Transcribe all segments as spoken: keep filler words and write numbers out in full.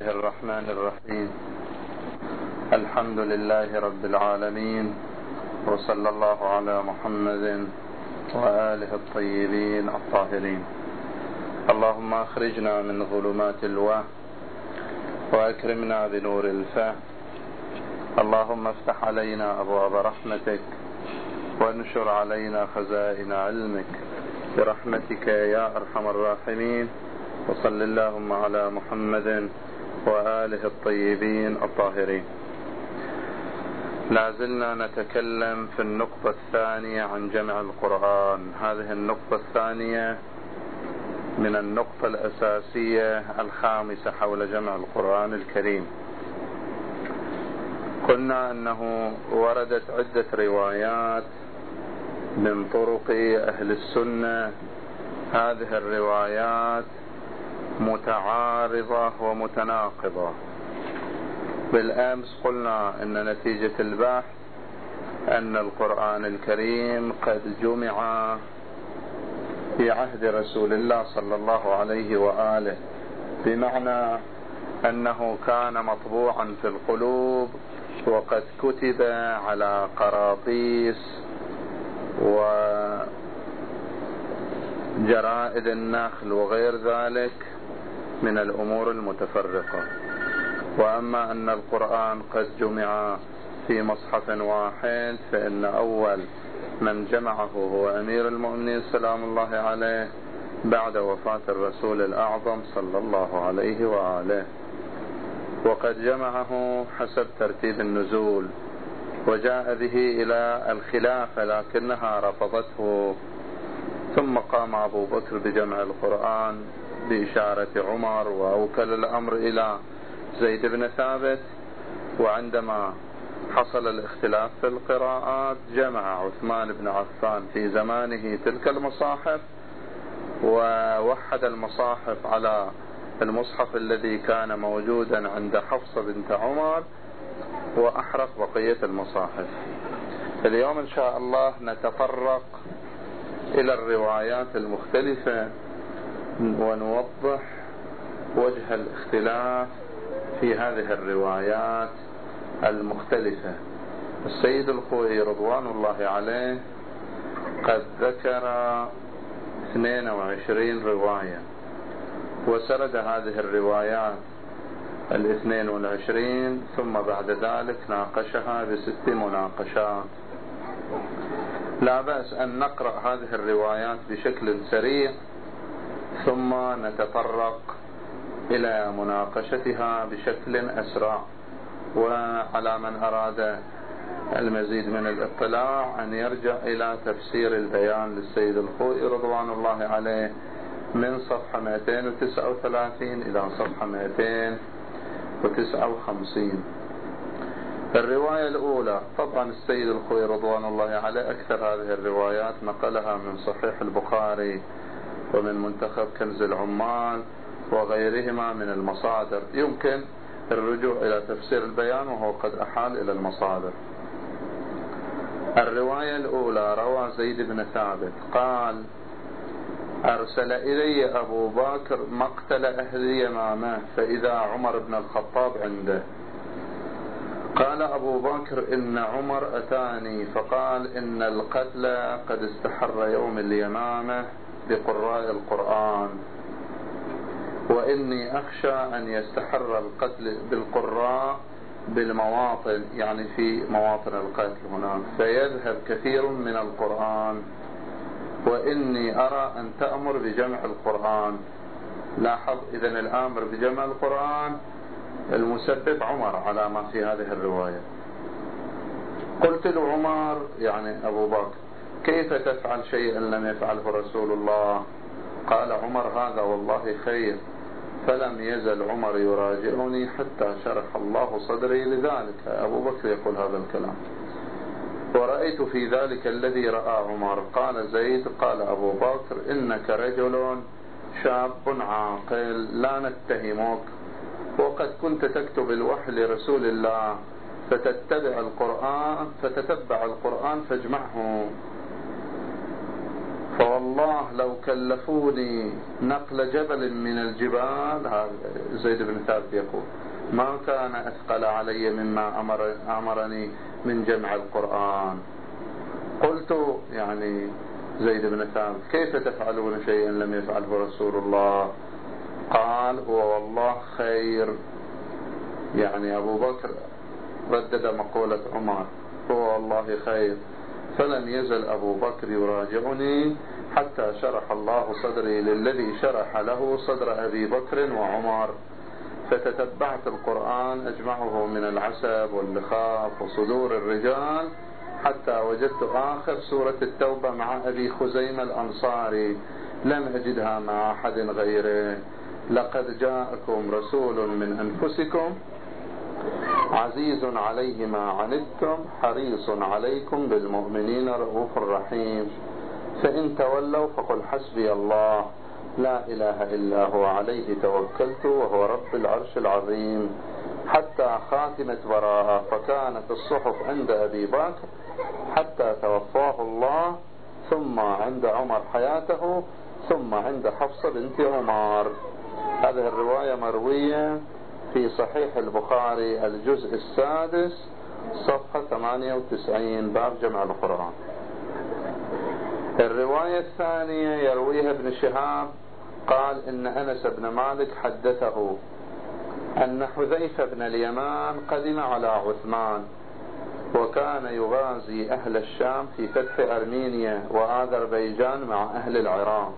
الرحمن الرحيم. الحمد لله رب العالمين، وصلى الله على محمد وآله الطيبين الطاهرين. اللهم أخرجنا من ظلمات الوهم وأكرمنا بنور الفهم. اللهم افتح علينا أبواب رحمتك وانشر علينا خزائن علمك برحمتك يا أرحم الراحمين. وصل اللهم على محمد وآله الطيبين الطاهرين. لازلنا نتكلم في النقطة الثانية عن جمع القرآن. هذه النقطة الثانية من النقطة الأساسية الخامسة حول جمع القرآن الكريم. قلنا أنه وردت عدة روايات من طرق أهل السنة. هذه الروايات متعارضة ومتناقضة. بالأمس قلنا أن نتيجة البحث أن القرآن الكريم قد جمع في عهد رسول الله صلى الله عليه وآله، بمعنى أنه كان مطبوعا في القلوب وقد كتب على قراطيس وجرائد النخل وغير ذلك من الأمور المتفرقة. وأما أن القرآن قد جمع في مصحف واحد، فإن أول من جمعه هو أمير المؤمنين سلام الله عليه بعد وفاة الرسول الأعظم صلى الله عليه وآله، وقد جمعه حسب ترتيب النزول، وجاء به إلى الخلافة لكنها رفضته. ثم قام أبو بكر بجمع القرآن بإشارة عمر، وأوكل الأمر إلى زيد بن ثابت. وعندما حصل الاختلاف في القراءات جمع عثمان بن عفان في زمانه تلك المصاحف، ووحد المصاحف على المصحف الذي كان موجودا عند حفصة بنت عمر، وأحرق بقية المصاحف. اليوم إن شاء الله نتطرق إلى الروايات المختلفة ونوضح وجه الاختلاف في هذه الروايات المختلفة. السيد الخوئي رضوان الله عليه قد ذكر اثنين وعشرين رواية، وسرد هذه الروايات الاثنين والعشرين، ثم بعد ذلك ناقشها بست مناقشات. لا بأس أن نقرأ هذه الروايات بشكل سريع ثم نتطرق إلى مناقشتها بشكل أسرع. وعلى من أراد المزيد من الاطلاع أن يرجع إلى تفسير البيان للسيد الخوئي رضوان الله عليه من صفحة مئتين وتسعة وثلاثين إلى صفحة مئتين وتسعة وخمسين. الرواية الأولى، طبعا السيد الخوئي رضوان الله عليه أكثر هذه الروايات نقلها من صحيح البخاري ومن منتخب كنز العمال وغيرهما من المصادر. يمكن الرجوع إلى تفسير البيان وهو قد أحال إلى المصادر. الرواية الأولى روى زيد بن ثابت قال: أرسل إلي أبو بكر مقتل أهل يمامة فإذا عمر بن الخطاب عنده. قال أبو بكر: إن عمر أتاني فقال إن القتل قد استحر يوم اليمامة بقراء القرآن، وإني أخشى أن يستحر القتل بالقراء بالمواطن، يعني في مواطن القتل هناك، فيذهب كثير من القرآن، وإني أرى أن تأمر بجمع القرآن. لاحظ إذن الآمر بجمع القرآن المسبب عمر على ما في هذه الرواية. قلت لعمر يعني أبو بكر: كيف تفعل شيئا لم يفعله رسول الله؟ قال عمر: هذا والله خير. فلم يزل عمر يراجعني حتى شرح الله صدري لذلك. أبو بكر يقول هذا الكلام. ورأيت في ذلك الذي رأى عمر. قال زيد: قال أبو بكر: إنك رجل شاب عاقل لا نتهمك، وقد كنت تكتب الوحي لرسول الله فتتبع القرآن فتتبع القرآن فاجمعه. فوالله لو كلفوني نقل جبل من الجبال، زيد بن ثابت يقول، ما كان أثقل علي مما أمر أمرني من جمع القرآن. قلت يعني زيد بن ثابت كيف تفعلون شيئا لم يفعله رسول الله؟ قال هو والله خير. يعني أبو بكر ردد مقولة عمر، هو والله خير. فلم يزل أبو بكر يراجعني حتى شرح الله صدري للذي شرح له صدر أبي بكر وعمر. فتتبعت القرآن أجمعه من العسب واللخاف وصدور الرجال حتى وجدت آخر سورة التوبة مع أبي خزيمة الأنصاري، لم أجدها مع أحد غيره. لقد جاءكم رسول من أنفسكم عزيز عليه ما عنتم حريص عليكم بالمؤمنين رؤوف رحيم. فإن تولوا فقل حسبي الله لا إله إلا هو عليه توكلت وهو رب العرش العظيم. حتى خاتمة براءة، فكانت الصحف عند أبي بكر حتى توفاه الله، ثم عند عمر حياته، ثم عند حفصة بنت عمر. هذه الرواية مروية في صحيح البخاري الجزء السادس صفحة ثمانية وتسعين باب جمع القرآن. الرواية الثانية يرويها ابن شهاب قال إن أنس بن مالك حدثه أن حذيفة بن اليمان قدم على عثمان، وكان يغازي أهل الشام في فتح أرمينيا وآذربيجان مع أهل العراق.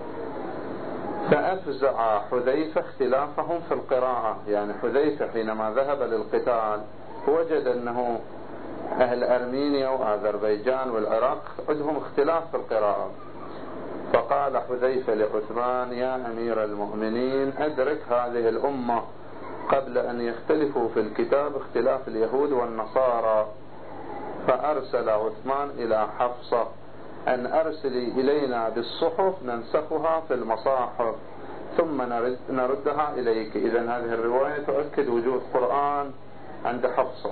فأفزع حذيفة اختلافهم في القراءة. يعني حذيفة حينما ذهب للقتال وجد أنه أهل أرمينيا وآذربيجان والعراق عندهم اختلاف في القراءة، فقال حذيفة لعثمان يا أمير المؤمنين أدرك هذه الأمة قبل أن يختلفوا في الكتاب اختلاف اليهود والنصارى. فأرسل عثمان إلى حفصة أن أرسلي إلينا بالصحف ننسخها في المصاحف ثم نرد نردها إليك. إذن هذه الرواية تؤكد وجود قرآن عند حفصة.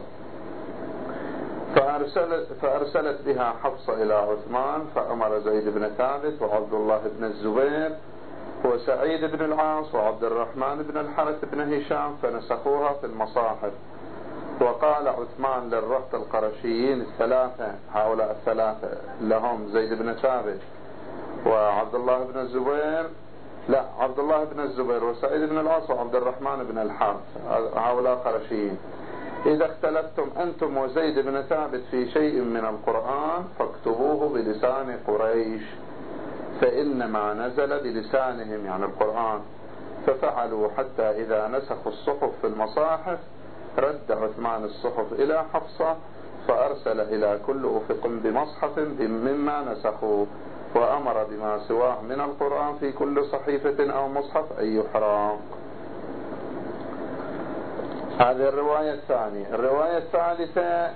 فأرسلت, فأرسلت بها حفصة إلى عثمان، فأمر زيد بن ثابت وعبد الله بن الزبير وسعيد بن العاص وعبد الرحمن بن الحارث بن هشام فنسخوها في المصاحف. وقال عثمان للرهط القرشيين الثلاثة، هؤلاء الثلاثة لهم زيد بن ثابت وعبد الله بن الزبير لا عبد الله بن الزبير وسعيد بن العاص وعبد الرحمن بن الحارث، هؤلاء قرشيين، إذا اختلفتم أنتم وزيد بن ثابت في شيء من القرآن فاكتبوه بلسان قريش فإنما نزل بلسانهم، يعني القرآن. ففعلوا حتى إذا نسخوا الصحف في المصاحف رد عثمان الصحف إلى حفصة، فأرسل إلى كل أفق بمصحف مما نسخوا، وأمر بما سواه من القرآن في كل صحيفة أو مصحف أن يحرق. هذه الرواية الثانية. الرواية الثالثة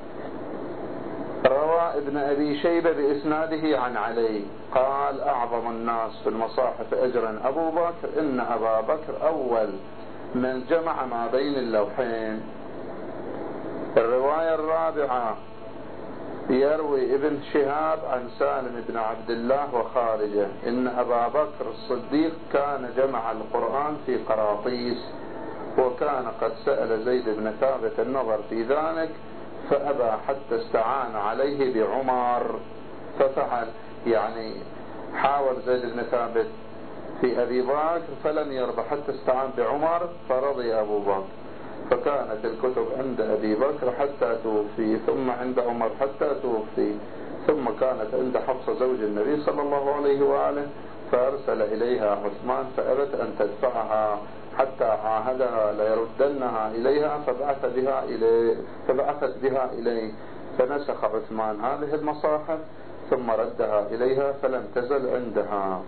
روى ابن أبي شيبة بإسناده عن علي قال أعظم الناس في المصاحف أجرا أبو بكر، إن أبا بكر أول من جمع ما بين اللوحين. الرواية الرابعة يروي ابن شهاب عن سالم بن عبد الله وخارجه إن أبا بكر الصديق كان جمع القرآن في قراطيس، وكان قد سأل زيد بن ثابت النظر في ذلك فأبى حتى استعان عليه بعمر ففعل. يعني حاول زيد بن ثابت في أبي بكر فلم يرضى حتى استعان بعمر فرضي أبو بكر، فكانت الكتب عند أبي بكر حتى توفي، ثم عند عمر حتى توفي، ثم كانت عند حفصة زوج النبي صلى الله عليه وآله، فأرسل إليها عثمان فأبت أن تدفعها حتى عاهدها ليردنها إليها فبعث بها إليه فبعثت بها إليه، فنسخ عثمان هذه المصاحف ثم ردها إليها فلم تزل عندها.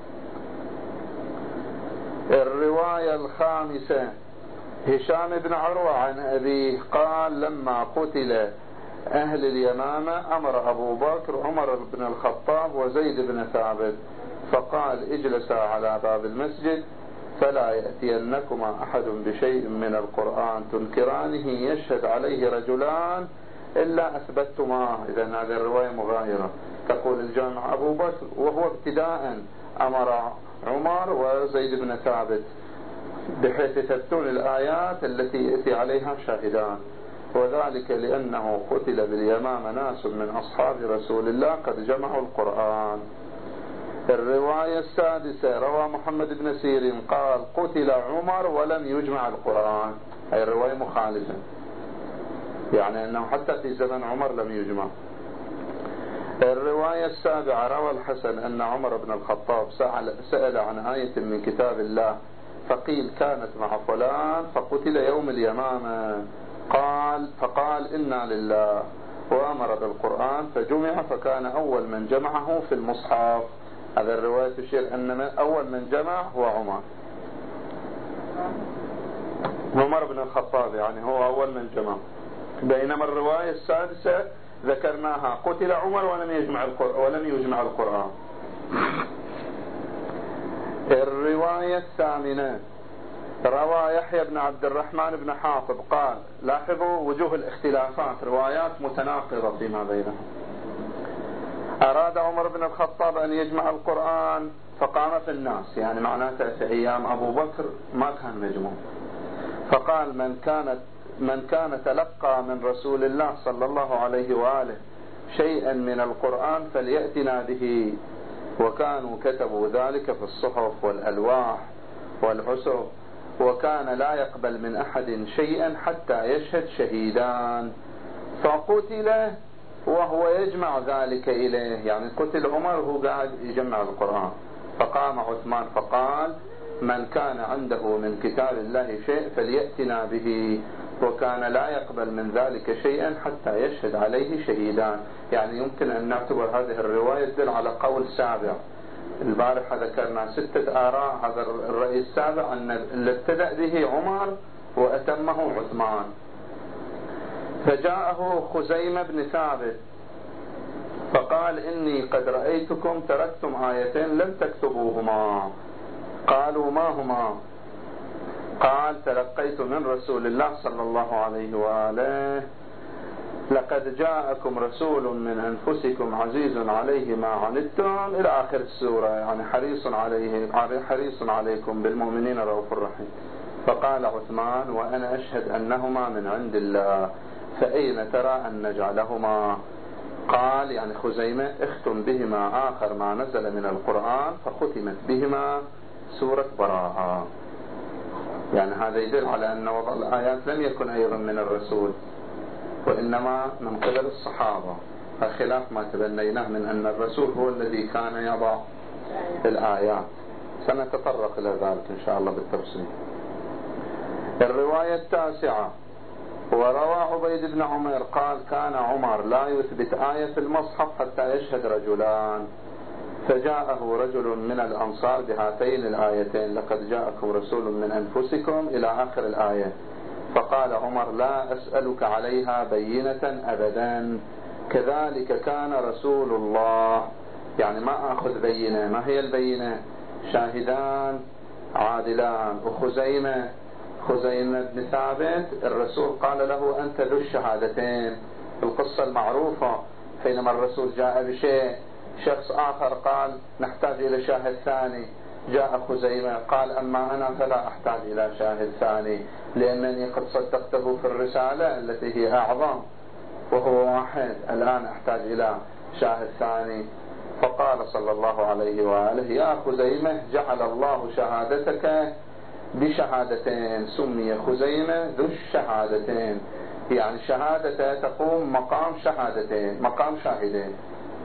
الرواية الخامسة هشام بن عروة عن أبيه قال لما قتل أهل اليمامة أمر أبو بكر عمر بن الخطاب وزيد بن ثابت فقال اجلسا على باب المسجد فلا يأتينكما أحد بشيء من القرآن تنكرانه يشهد عليه رجلان إلا أثبتتما. إذن هذه الرواية مغايرة، تقول الجامع أبو بكر، وهو ابتداء أمر عمر وزيد بن ثابت بحيث تتون الآيات التي يأتي عليها شاهدان، وذلك لأنه قتل باليمامة ناس من أصحاب رسول الله قد جمعوا القرآن. الرواية السادسة روى محمد بن سيرين قال قتل عمر ولم يجمع القرآن، هي الرواية مخالفة، يعني أنه حتى في زمن عمر لم يجمع. الرواية السابعة روى الحسن أن عمر بن الخطاب سأل عن آية من كتاب الله فقيل كانت مع فلان فقتل يوم اليمامة، قال فقال إنا لله، وأمر بالقرآن فجمع فكان أول من جمعه في المصحف. هذا الرواية تشير أن أول من جمع هو عمر عمر بن الخطاب، يعني هو أول من جمع. بينما الرواية السادسة ذكرناها قتل عمر ولم يجمع ولم يجمع القرآن. الرواية الثامنة روى يحيى بن عبد الرحمن بن حاطب قال، لاحظوا وجوه الاختلافات، روايات متناقضة فيما بينهم. أراد عمر بن الخطاب أن يجمع القرآن فقام في الناس، يعني معناته في أيام أبو بكر ما كان مجموع، فقال من كانت من كان تلقى من رسول الله صلى الله عليه وآله شيئا من القرآن فليأتنا به، وكانوا كتبوا ذلك في الصحف والألواح والعسر، وكان لا يقبل من أحد شيئا حتى يشهد شهيدان، فقتل وهو يجمع ذلك إليه، يعني قتل عمر وهو قاعد يجمع القرآن، فقام عثمان فقال من كان عنده من كتاب الله شيء فليأتنا به، وكان لا يقبل من ذلك شيئا حتى يشهد عليه شهيدان. يعني يمكن أن نعتبر هذه الرواية تدل على قول سابع. البارحة ذكرنا ستة آراء، هذا الرأي السابع أن اللي ابتدأ به عمر وأتمه عثمان. فجاءه خزيمة بن ثابت فقال إني قد رأيتكم تركتم آيتين لم تكتبوهما. قالوا ما هما؟ قال تلقيت من رسول الله صلى الله عليه وآله لقد جاءكم رسول من أنفسكم عزيز عليه ما عنتم إلى آخر السورة، يعني حريص عليه حريص عليكم بالمؤمنين رؤوف رحيم. فقال عثمان وأنا أشهد أنهما من عند الله، فأين ترى أن نجعلهما؟ قال يعني خزيمة اختم بهما آخر ما نزل من القرآن، فختمت بهما سورة براءة. يعني هذا يدل على أن وضع الآيات لم يكن أيضا من الرسول، وإنما من قبل الصحابة، خلاف ما تبنيناه من أن الرسول هو الذي كان يضع الآيات. سنتطرق إلى ذلك إن شاء الله بالتفصيل. الرواية التاسعة وروى عبيد بن عمر قال كان عمر لا يثبت آية في المصحف حتى يشهد رجلان، فجاءه رجل من الأنصار بهاتين الآيتين لقد جاءكم رسول من أنفسكم إلى آخر الآية، فقال عمر لا أسألك عليها بينة أبدا، كذلك كان رسول الله، يعني ما أخذ بينة. ما هي البينة؟ شاهدان عادلان. وخزيمة خزيمة بن ثابت الرسول قال له أنت ذو الشهادتين، القصة المعروفة حينما الرسول جاء بشيء شخص آخر قال نحتاج إلى شاهد ثاني، جاء خزيمة قال أما أنا فلا أحتاج إلى شاهد ثاني لأنني قد صدقته في الرسالة التي هي أعظم وهو واحد، الآن أحتاج إلى شاهد ثاني. فقال صلى الله عليه وآله يا خزيمة جعل الله شهادتك بشهادتين، سمي خزيمة ذو الشهادتين، يعني شهادته تقوم مقام شهادتين، مقام شاهدين.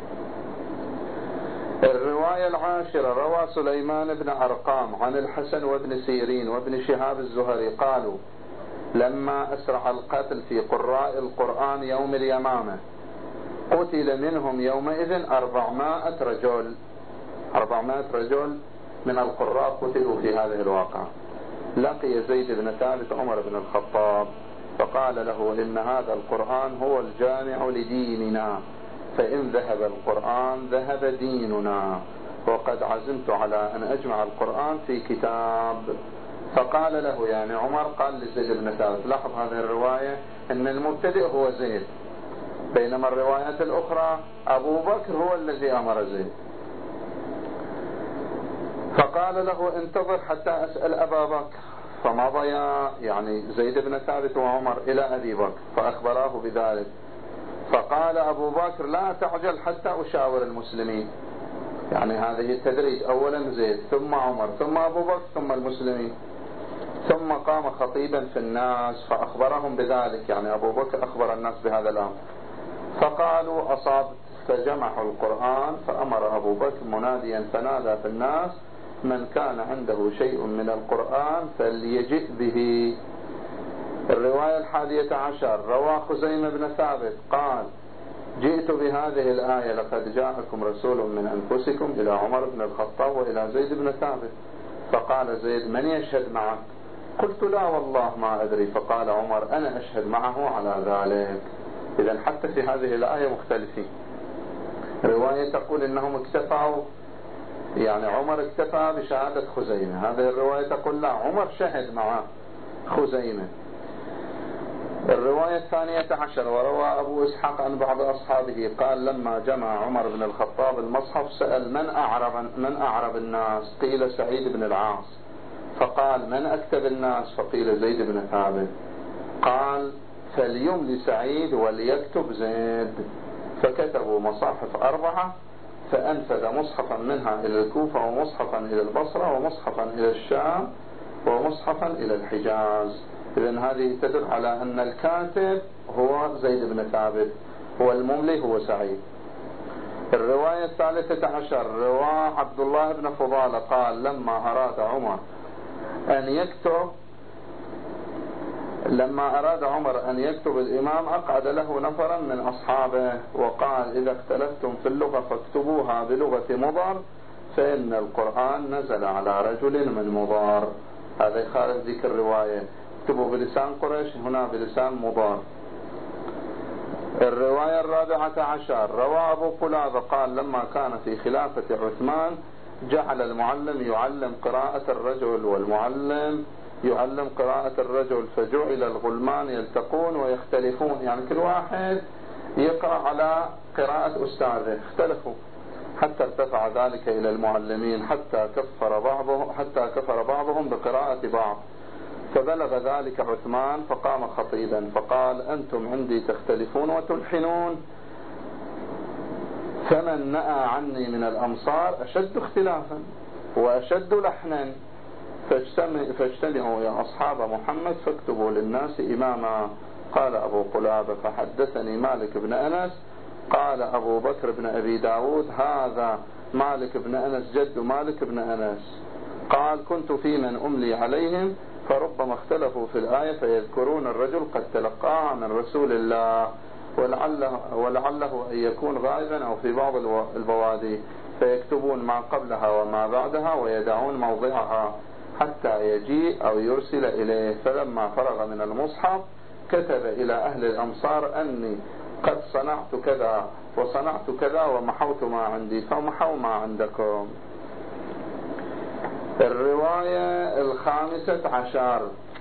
الرواية العاشرة روى سليمان بن أرقام عن الحسن وابن سيرين وابن شهاب الزهري قالوا لما أسرع القتل في قراء القرآن يوم اليمامة قتل منهم يومئذ أربعمائة رجل، أربعمائة رجل من القراء قتلوا في هذه الواقعة. لقي زيد بن ثابت عمر بن الخطاب فقال له إن هذا القرآن هو الجامع لديننا، فإن ذهب القرآن ذهب ديننا، وقد عزمت على أن أجمع القرآن في كتاب. فقال له يعني عمر قال لزيد بن ثابت، لاحظ هذه الرواية أن المبتدئ هو زيد بينما الروايات الأخرى أبو بكر هو الذي أمر زيد. فقال له انتظر حتى أسأل أبا بكر، فمضيا يعني زيد بن ثابت وعمر إلى أبي بكر فأخبراه بذلك، فقال أبو بكر لا تعجل حتى أشاور المسلمين، يعني هذه التدريج، أولا زيد ثم عمر ثم أبو بكر ثم المسلمين. ثم قام خطيبا في الناس فأخبرهم بذلك، يعني أبو بكر أخبر الناس بهذا الأمر، فقالوا أصابت، فجمعوا القرآن، فأمر أبو بكر مناديا فنادى في الناس من كان عنده شيء من القرآن فليجئ به. الرواية الحادية عشر رواه خزيمة بن ثابت قال جئت بهذه الآية لقد جاءكم رسول من أنفسكم إلى عمر بن الخطاب وإلى زيد بن ثابت، فقال زيد من يشهد معك؟ قلت لا والله ما أدري، فقال عمر أنا أشهد معه على ذلك. إذن حتى في هذه الآية مختلفين. رواية تقول إنهم اكتفوا، يعني عمر اكتفى بشهادة خزيمة، هذه الرواية تقول لا عمر شهد مع خزيمة. الرواية الثانية عشر وروى أبو إسحاق عن بعض أصحابه قال لما جمع عمر بن الخطاب المصحف سأل من أعرب, من أعرب الناس؟ قيل سعيد بن العاص، فقال من أكتب الناس؟ فقيل زيد بن ثابت، قال فليملي سعيد وليكتب زيد، فكتبوا مصاحف أربعة، فأنفذ مصحفا منها إلى الكوفة ومصحفا إلى البصرة ومصحفا إلى الشام ومصحفا إلى الحجاز. إذن هذه تدل على أن الكاتب هو زيد بن ثابت والمملي هو سعيد. الرواية الثالثة عشر رواه عبد الله بن فضالة قال لما أراد عمر أن يكتب لما أراد عمر أن يكتب الإمام أقعد له نفرا من أصحابه وقال إذا اختلفتم في اللغة فاكتبوها بلغة مضر فإن القرآن نزل على رجل من مضر. هذا خارج ذكر الرواية، اكتبوا بلسان قريش، هنا بلسان مضر. الرواية الرابعة عشر روى أبو قلابة قال لما كان في خلافة عثمان جعل المعلم يعلم قراءة الرجل والمعلم يعلم قراءة الرجل، فجعل الغلمان يلتقون ويختلفون، يعني كل واحد يقرأ على قراءة أستاذه، اختلفوا حتى ارتفع ذلك إلى المعلمين حتى كفر بعضهم حتى كفر بعضهم بقراءة بعض، فبلغ ذلك عثمان فقام خطيبا فقال أنتم عندي تختلفون وتلحنون، فمن نأى عني من الأمصار أشد اختلافا وأشد لحنا، فاجتمعوا يا أصحاب محمد فاكتبوا للناس إماما. قال أبو قلابة فحدثني مالك بن أنس قال أبو بكر بن أبي داود هذا مالك بن أنس جد مالك بن أنس، قال كنت في من أملي عليهم فربما اختلفوا في الآية فيذكرون الرجل قد تلقاها من رسول الله ولعله, ولعله أن يكون غائبا أو في بعض البوادي، فيكتبون ما قبلها وما بعدها ويدعون موضعها حتى يجيء أو يرسل إليه. فلما فرغ من المصحف كتب إلى أهل الأمصار أني قد صنعت كذا وصنعت كذا ومحوت ما عندي فمحوا ما عندكم. الرواية الخامسة عشر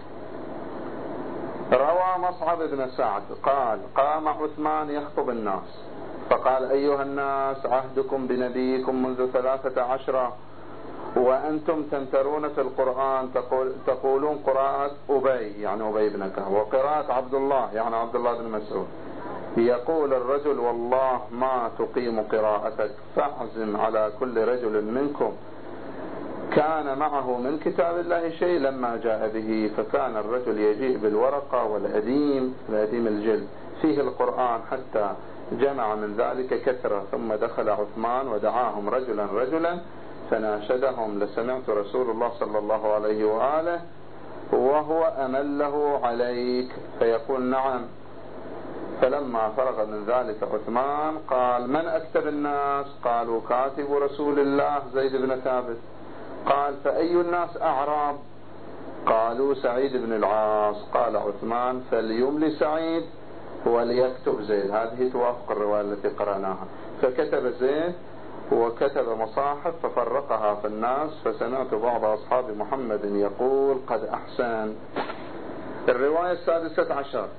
روى مصعب بن سعد قال قام عثمان يخطب الناس فقال أيها الناس عهدكم بنبيكم منذ ثلاثة عشر وأنتم تمترون في القرآن، تقول تقولون قراءة أبي يعني أبي بن كعب وقراءة عبد الله يعني عبد الله بن مسعود، يقول الرجل والله ما تقيم قراءتك، فاعزم على كل رجل منكم كان معه من كتاب الله شيء لما جاء به، فكان الرجل يجيء بالورقة والأديم الأديم الجلد فيه القرآن حتى جمع من ذلك كثرة، ثم دخل عثمان ودعاهم رجلا رجلا فناشدهم لسمعت رسول الله صلى الله عليه وآله وهو أمله عليك، فيقول نعم. فلما فرغ من ذلك عثمان قال من أكتب الناس؟ قالوا كاتب رسول الله زيد بن ثابت. قال فأي الناس أعراب؟ قالوا سعيد بن العاص. قال عثمان فليملي سعيد وليكتب زيد. هذه توافق الرواية التي قرأناها. فكتب زيد وكتب مصاحف ففرقها في الناس، فسمعت بعض أصحاب محمد يقول قد أحسن. الرواية السادسة عشر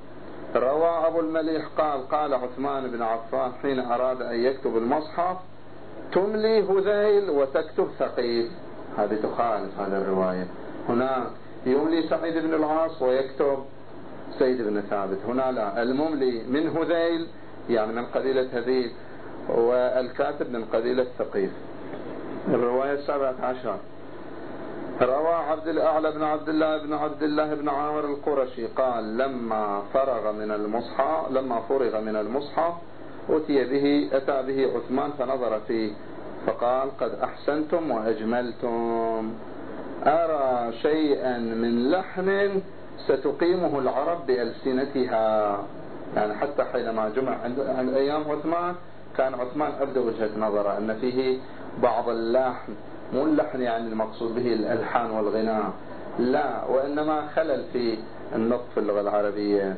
روى أبو المليح قال قال عثمان بن عفان حين أراد أن يكتب المصحف: تملي هذيل وتكتب ثقيف. هذه تخالف هذا الرواية. هناك يملي سعيد بن العاص ويكتب زيد بن ثابت، هنا لا، المملي من هذيل يعني من قبيلة هذيل، والكاتب من قبيلة ثقيف. الرواية السابعة عشر: روى عبد الأعلى بن عبد الله بن عبد الله بن عامر القرشي قال: لما فرغ من المصحف لما فرغ من المصحف أتي به أتى به عثمان فنظر فيه فقال: قد أحسنتم وأجملتم، أرى شيئا من لحن ستقيمه العرب بألسنتها. يعني حتى حينما جمع عند أيام عثمان كان عثمان أبدأ وجهة نظره أن فيه بعض اللحن، مو اللحن يعني المقصود به الألحان والغناء، لا، وإنما خلل في النطق في اللغة العربية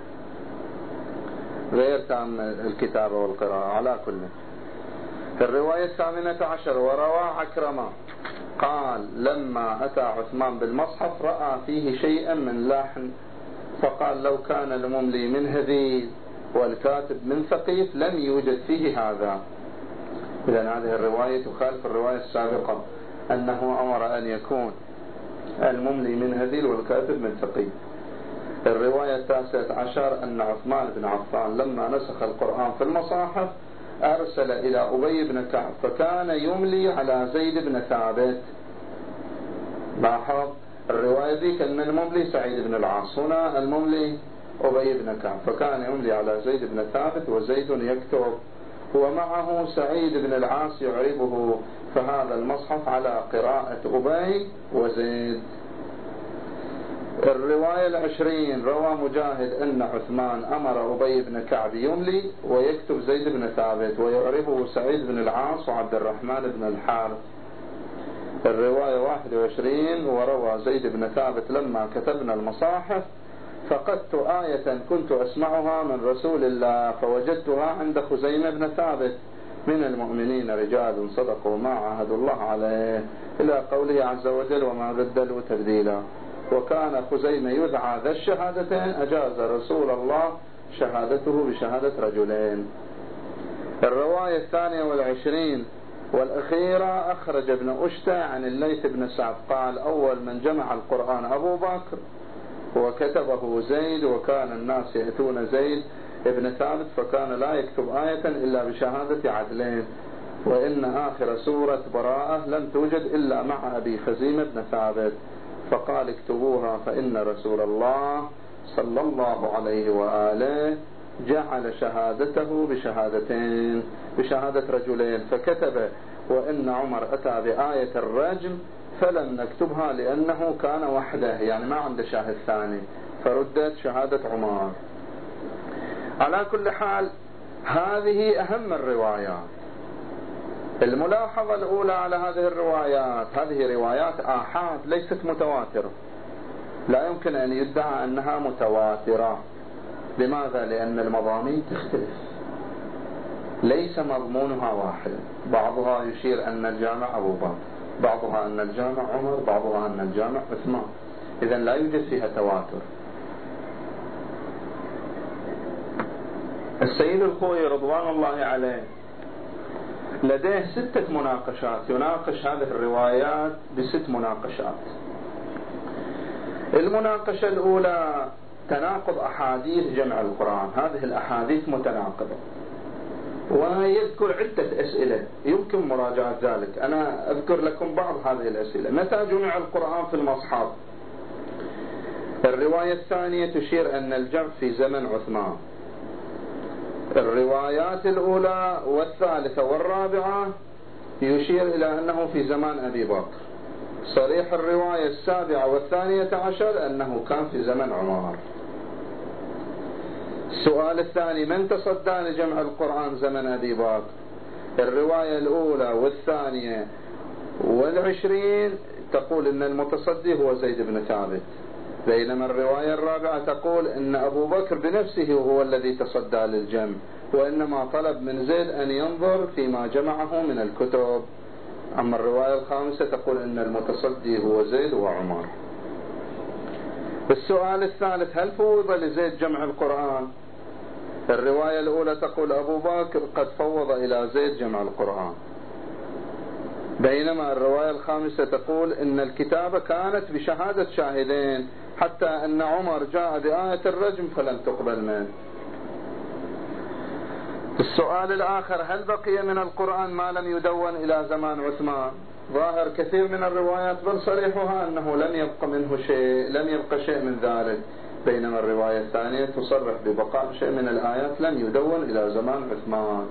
غير تام الكتابة والقراءة. على كل، في الرواية الثامنة عشر: وروى عكرمة قال: لما أتى عثمان بالمصحف رأى فيه شيئا من لحن فقال: لو كان المملي من هذيل والكاتب من ثقيف لم يوجد فيه هذا. إذن هذه الرواية تخالف الرواية السابقة أنه أمر أن يكون المملي من هذيل والكاتب من ثقيف. الرواية التاسعة عشر أن عثمان بن عفان لما نسخ القرآن في المصاحف أرسل إلى أبي بن كعب فكان يملي على زيد بن ثابت. لاحظ الرواية ذيك أن المملي سعيد بن العاص، هنا المملي أبي بن كعب فكان يملي على زيد بن ثابت وزيد يكتب ومعه سعيد بن العاص يعربه، فهذا المصحف على قراءة أبي وزيد. الرواية العشرين: روى مجاهد أن عثمان أمر أبي بن كعب يملي ويكتب زيد بن ثابت ويعربه سعيد بن العاص وعبد الرحمن بن الحارث. الرواية واحد وعشرين: وروى زيد بن ثابت لما كتبنا المصاحف فقدت آية كنت أسمعها من رسول الله فوجدتها عند خزيمة بن ثابت: من المؤمنين رجال صدقوا ما عاهدوا الله عليه، إلى قوله عز وجل: وما بدلوا تبديلا. وكان خزيمة يدعى ذا الشهادتين أجاز رسول الله شهادته بشهادة رجلين. الرواية الثانية والعشرين والأخيرة: أخرج ابن أشتى عن الليث بن سعد قال: أول من جمع القرآن أبو بكر وكتبه زيد، وكان الناس يأتون زيد ابن ثابت فكان لا يكتب آية إلا بشهادة عدلين، وإن آخر سورة براءة لم توجد إلا مع أبي خزيمة بن ثابت، فقال: اكتبوها فإن رسول الله صلى الله عليه وآله جعل شهادته بشهادتين بشهادة رجلين، فكتب: وإن عمر أتى بآية الرجم فلم نكتبها لأنه كان وحده، يعني ما عنده شاهد ثاني، فردت شهادة عمر. على كل حال هذه أهم الروايات. الملاحظة الأولى على هذه الروايات: هذه روايات آحاد ليست متواترة، لا يمكن أن يدعى أنها متواترة. لماذا؟ لأن المضامين تختلف، ليس مضمونها واحد، بعضها يشير أن الجامع أبو بكر، بعضها أن الجامع عمر، بعضها أن الجامع عثمان، إذن لا يوجد فيها تواتر. السيد الخوئي رضوان الله عليه لديه ستة مناقشات، يناقش هذه الروايات بست مناقشات. المناقشة الأولى: تناقض أحاديث جمع القرآن، هذه الأحاديث متناقضة، ويذكر عدة أسئلة يمكن مراجعة ذلك. أنا أذكر لكم بعض هذه الأسئلة. متى جمع القرآن في المصحف؟ الرواية الثانية تشير أن الجمع في زمن عثمان. الروايات الأولى والثالثة والرابعة يشير إلى أنه في زمان أبي بكر. صريح الرواية السابعة والثانية عشر أنه كان في زمن عمر. السؤال الثاني: من تصدى لجمع القرآن زمن أبي بكر؟ الرواية الأولى والثانية والعشرين تقول أن المتصدي هو زيد بن ثابت، بينما الرواية الرابعة تقول أن أبو بكر بنفسه هو الذي تصدى للجمع، وإنما طلب من زيد أن ينظر فيما جمعه من الكتب. أما الرواية الخامسة تقول أن المتصدي هو زيد وعمر. السؤال الثالث: هل فوض لزيد جمع القرآن؟ الرواية الأولى تقول أبو بكر قد فوض إلى زيد جمع القرآن، بينما الرواية الخامسة تقول إن الكتابة كانت بشهادة شاهدين، حتى أن عمر جاء بآية الرجم فلم تقبل منه. السؤال الآخر: هل بقي من القرآن ما لم يدون إلى زمان عثمان؟ ظاهر كثير من الروايات بل صريحها أنه لم يبق منه شيء، لم يبقى شيء من ذلك، بينما الرواية الثانية تصرح ببقاء شيء من الآيات لم يدون إلى زمان عثمان.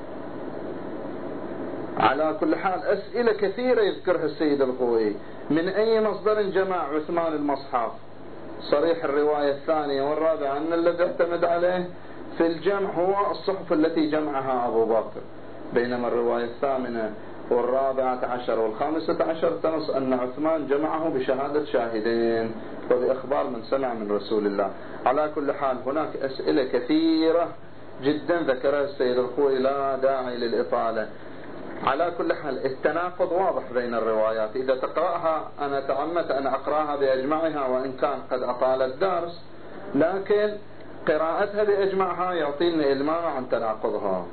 على كل حال أسئلة كثيرة يذكرها السيد الخوئي: من أي مصدر جمع عثمان المصحف؟ صريح الرواية الثانية والرابعة أن الذي اعتمد عليه في الجمع هو الصحف التي جمعها أبو بكر، بينما الرواية الثامنة والرابعة عشر والخامسة عشر تنص أن عثمان جمعه بشهادة شاهدين وبإخبار من سمع من رسول الله. على كل حال هناك أسئلة كثيرة جدا ذكرها السيد الخوئي، لا داعي للإطالة. على كل حال التناقض واضح بين الروايات، إذا تقرأها أنا تعمدت أن أقرأها بأجمعها وإن كان قد أطال الدرس، لكن قراءتها بأجمعها يعطيني إلمام عن تناقضها.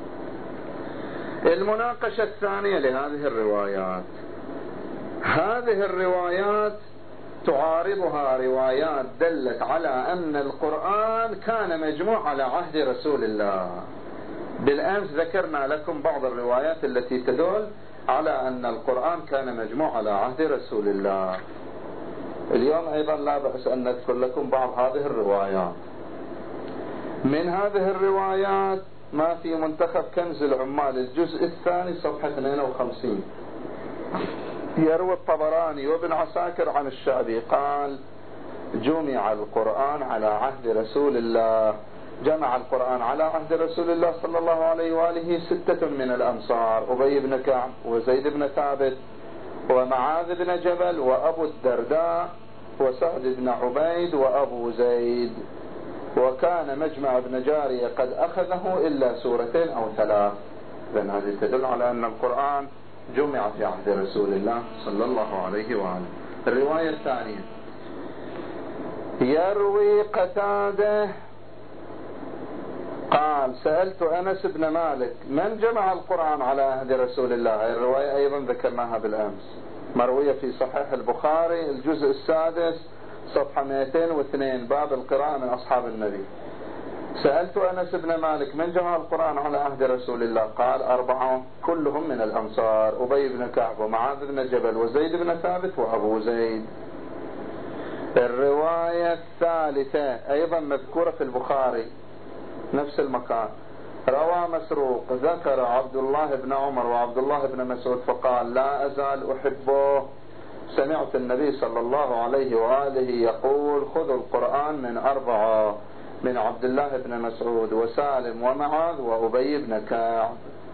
المناقشة الثانية لهذه الروايات: هذه الروايات تعارضها روايات دلت على أن القرآن كان مجموع على عهد رسول الله. بالأمس ذكرنا لكم بعض الروايات التي تدل على أن القرآن كان مجموع على عهد رسول الله. اليوم أيضا لا بأس أن نذكر لكم بعض هذه الروايات. من هذه الروايات ما في منتخب كنز العمال الجزء الثاني صفحة اثنين وخمسين، يروي الطبراني وابن عساكر عن الشعبي قال: جمع القرآن على عهد رسول الله. جمع القرآن على عهد رسول الله صلى الله عليه وآله ستة من الأنصار: أبي بن كعب وزيد بن ثابت ومعاذ بن جبل وأبو الدرداء وسعد بن عبيد وأبو زيد. وكان مجمع ابن جارية قد أخذه إلا سورتين أو ثلاث. لأن هذه تدل على أن القرآن جمع في عهد رسول الله صلى الله عليه وآله. الرواية الثانية: يروي قتادة قال: سألت أنس بن مالك من جمع القرآن على عهد رسول الله. الرواية أيضا ذكرناها بالأمس، مروية في صحيح البخاري الجزء السادس صفحة مئتين واثنين، باب القراءة من أصحاب النبي. سألت أنس بن مالك من جمع القرآن على عهد رسول الله؟ قال: أربعة كلهم من الأنصار: أبي بن كعب ومعاذ بن جبل وزيد بن ثابت وأبو زيد. الرواية الثالثة أيضا مذكورة في البخاري نفس المكان، روى مسروق ذكر عبد الله بن عمر وعبد الله بن مسعود فقال: لا أزال أحبه، سمعت النبي صلى الله عليه وآله يقول: خذوا القرآن من أربعة، من عبد الله بن مسعود وسالم ومعاذ وأبي بن كعب.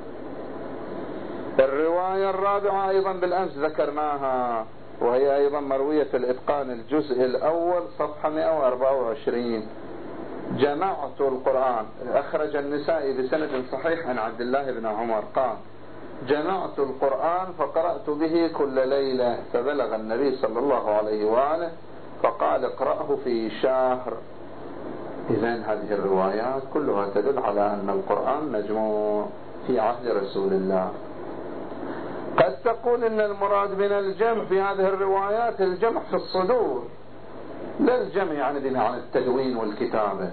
الرواية الرابعة أيضا بالأمس ذكرناها، وهي أيضا مروية في الإتقان الجزء الأول صفحة مئة وأربعة وعشرين: جمعت القرآن، أخرج النسائي بسند صحيح عن عبد الله بن عمر قال: جمعت القرآن فقرأت به كل ليلة، فبلغ النبي صلى الله عليه وآله فقال: اقرأه في شهر. إذن هذه الروايات كلها تدل على أن القرآن مجموع في عهد رسول الله. قد تقول إن المراد من الجمع في هذه الروايات الجمع في الصدور، لا الجمع يعني بمعنى التدوين والكتابة.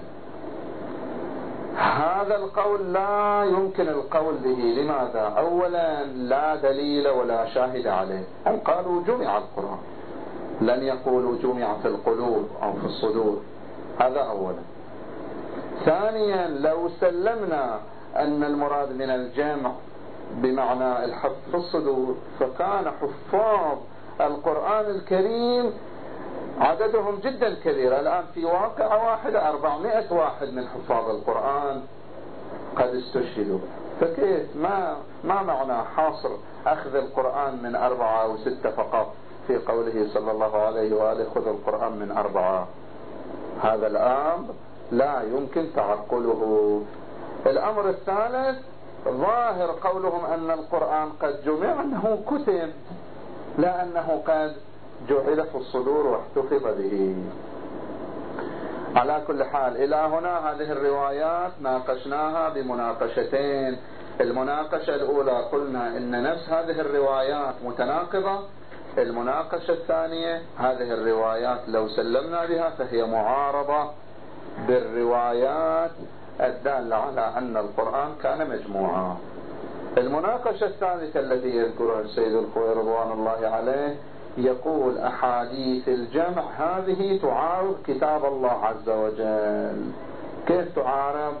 هذا القول لا يمكن القول به. لماذا؟ أولا لا دليل ولا شاهد عليه، هم قالوا جمع القرآن، لن يقولوا جمع في القلوب أو في الصدور، هذا أولا. ثانيا لو سلمنا أن المراد من الجمع بمعنى الحفظ في الصدور، فكان حفاظ القرآن الكريم عددهم جدا كبير. الآن في واقعة واحدة أربعمائة واحد من حفاظ القرآن قد استشهدوا، فكيف ما ما معنى حاصر أخذ القرآن من أربعة أو ستة فقط في قوله صلى الله عليه وآله: خذ القرآن من أربعة؟ هذا الأمر لا يمكن تعقله. الأمر الثالث ظاهر قولهم أن القرآن قد جمع أنه كتب، لا أنه قد جعل في الصدور واحتفظ به. على كل حال إلى هنا هذه الروايات ناقشناها بمناقشتين. المناقشة الأولى قلنا إن نفس هذه الروايات متناقضة. المناقشة الثانية هذه الروايات لو سلمنا بها فهي معارضة بالروايات الدالة على أن القرآن كان مجموعا. المناقشة الثالثة التي يذكرها السيد الخوئي رضوان الله عليه يقول أحاديث الجمع هذه تعارض كتاب الله عز وجل. كيف تعارض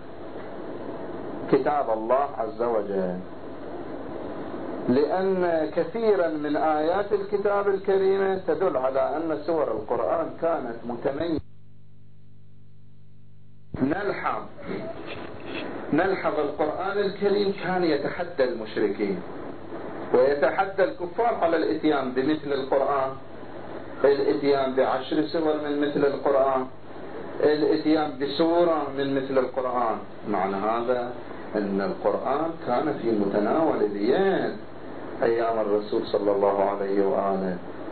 كتاب الله عز وجل؟ لأن كثيرا من آيات الكتاب الكريم تدل على أن سور القرآن كانت متميزة. نلحظ نلحظ القرآن الكريم كان يتحدى المشركين ويتحدى الكفار على الاتيان بمثل القرآن، الاتيان بعشر سور من مثل القرآن، الاتيان بسورة من مثل القرآن. معنى هذا أن القرآن كان في متناول اليد أيام الرسول صلى الله عليه وآله.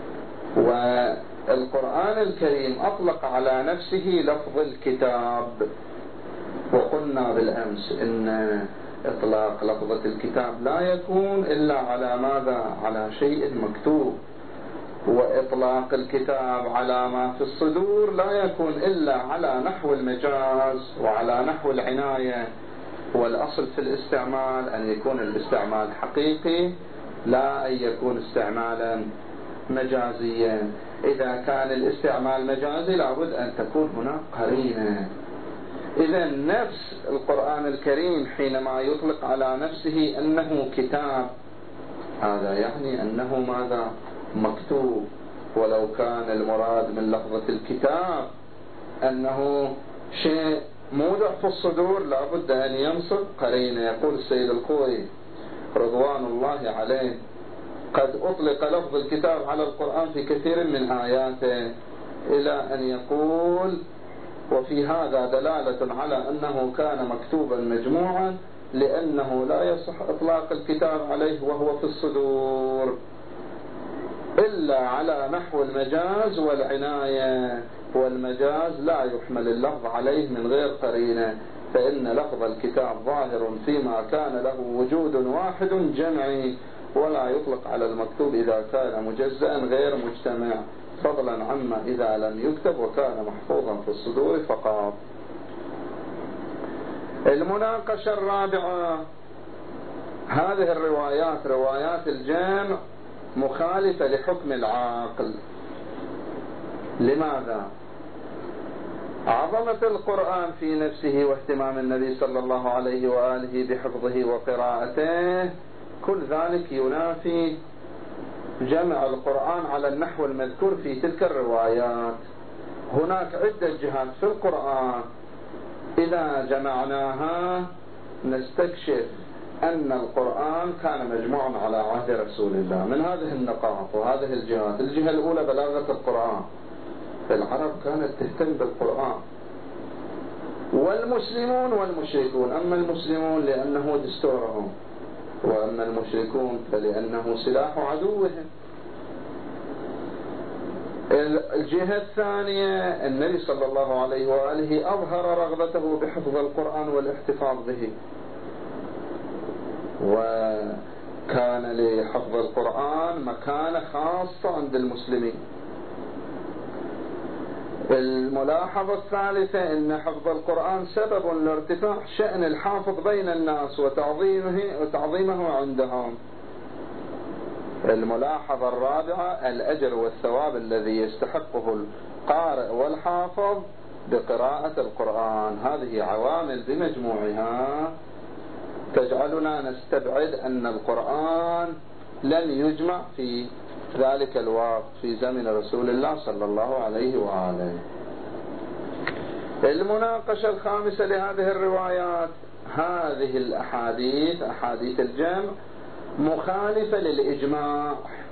والقرآن الكريم أطلق على نفسه لفظ الكتاب، وقلنا بالأمس إن إطلاق لفظة الكتاب لا يكون إلا على ماذا؟ على شيء مكتوب. وإطلاق الكتاب على ما في الصدور لا يكون إلا على نحو المجاز وعلى نحو العناية. والأصل في الاستعمال أن يكون الاستعمال حقيقي لا أن يكون استعمالا مجازيا. إذا كان الاستعمال مجازي لابد أن تكون هناك قرينة. إذا نفس القرآن الكريم حينما يطلق على نفسه أنه كتاب هذا يعني أنه ماذا؟ مكتوب. ولو كان المراد من لفظة الكتاب أنه شيء موضع في الصدور لابد أن ينصب قرينة. يقول السيد الخوئي رضوان الله عليه قد أطلق لفظ الكتاب على القرآن في كثير من آياته، إلى أن يقول وفي هذا دلالة على أنه كان مكتوبا مجموعا لأنه لا يصح إطلاق الكتاب عليه وهو في الصدور إلا على نحو المجاز والعناية. والمجاز لا يحمل اللفظ عليه من غير قرينة، فإن لفظ الكتاب ظاهر فيما كان له وجود واحد جمعي، ولا يطلق على المكتوب إذا كان مجزأ غير مجتمع، فضلا عما إذا لم يكتب وكان محفوظا في الصدور فقط. المناقشة الرابعة هذه الروايات روايات الجمع مخالفة لحكم العاقل. لماذا؟ عظمة القرآن في نفسه واهتمام النبي صلى الله عليه وآله بحفظه وقراءته كل ذلك ينافي جمع القرآن على النحو المذكور في تلك الروايات. هناك عدة جهات في القرآن إذا جمعناها نستكشف أن القرآن كان مجموعا على عهد رسول الله من هذه النقاط وهذه الجهات. الجهة الأولى بلاغة القرآن، فالعرب كانت تهتم بالقرآن، والمسلمون والمشركون. أما المسلمون لأنه دستورهم، وأما المشركون فلأنه سلاح عدوهم. الجهة الثانية النبي صلى الله عليه وآله أظهر رغبته بحفظ القرآن والاحتفاظ به، وكان لحفظ القرآن مكانة خاصة عند المسلمين. الملاحظة الثالثة أن حفظ القرآن سبب لارتفاع شأن الحافظ بين الناس وتعظيمه, وتعظيمه عندهم. الملاحظة الرابعة الأجر والثواب الذي يستحقه القارئ والحافظ بقراءة القرآن. هذه عوامل بمجموعها تجعلنا نستبعد أن القرآن لن يجمع في ذلك الوقت في زمن رسول الله صلى الله عليه وآله. المناقشة الخامسة لهذه الروايات هذه الأحاديث أحاديث الجمع مخالفة للإجماع،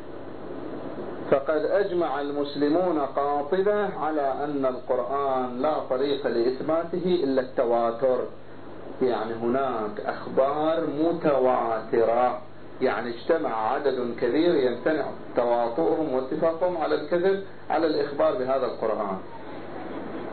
فقد أجمع المسلمون قاطبة على أن القرآن لا طريق لإثباته إلا التواتر. يعني هناك أخبار متواترة، يعني اجتمع عدد كبير يمتنع تواطؤهم واتفاقهم على الكذب على الإخبار بهذا القرآن.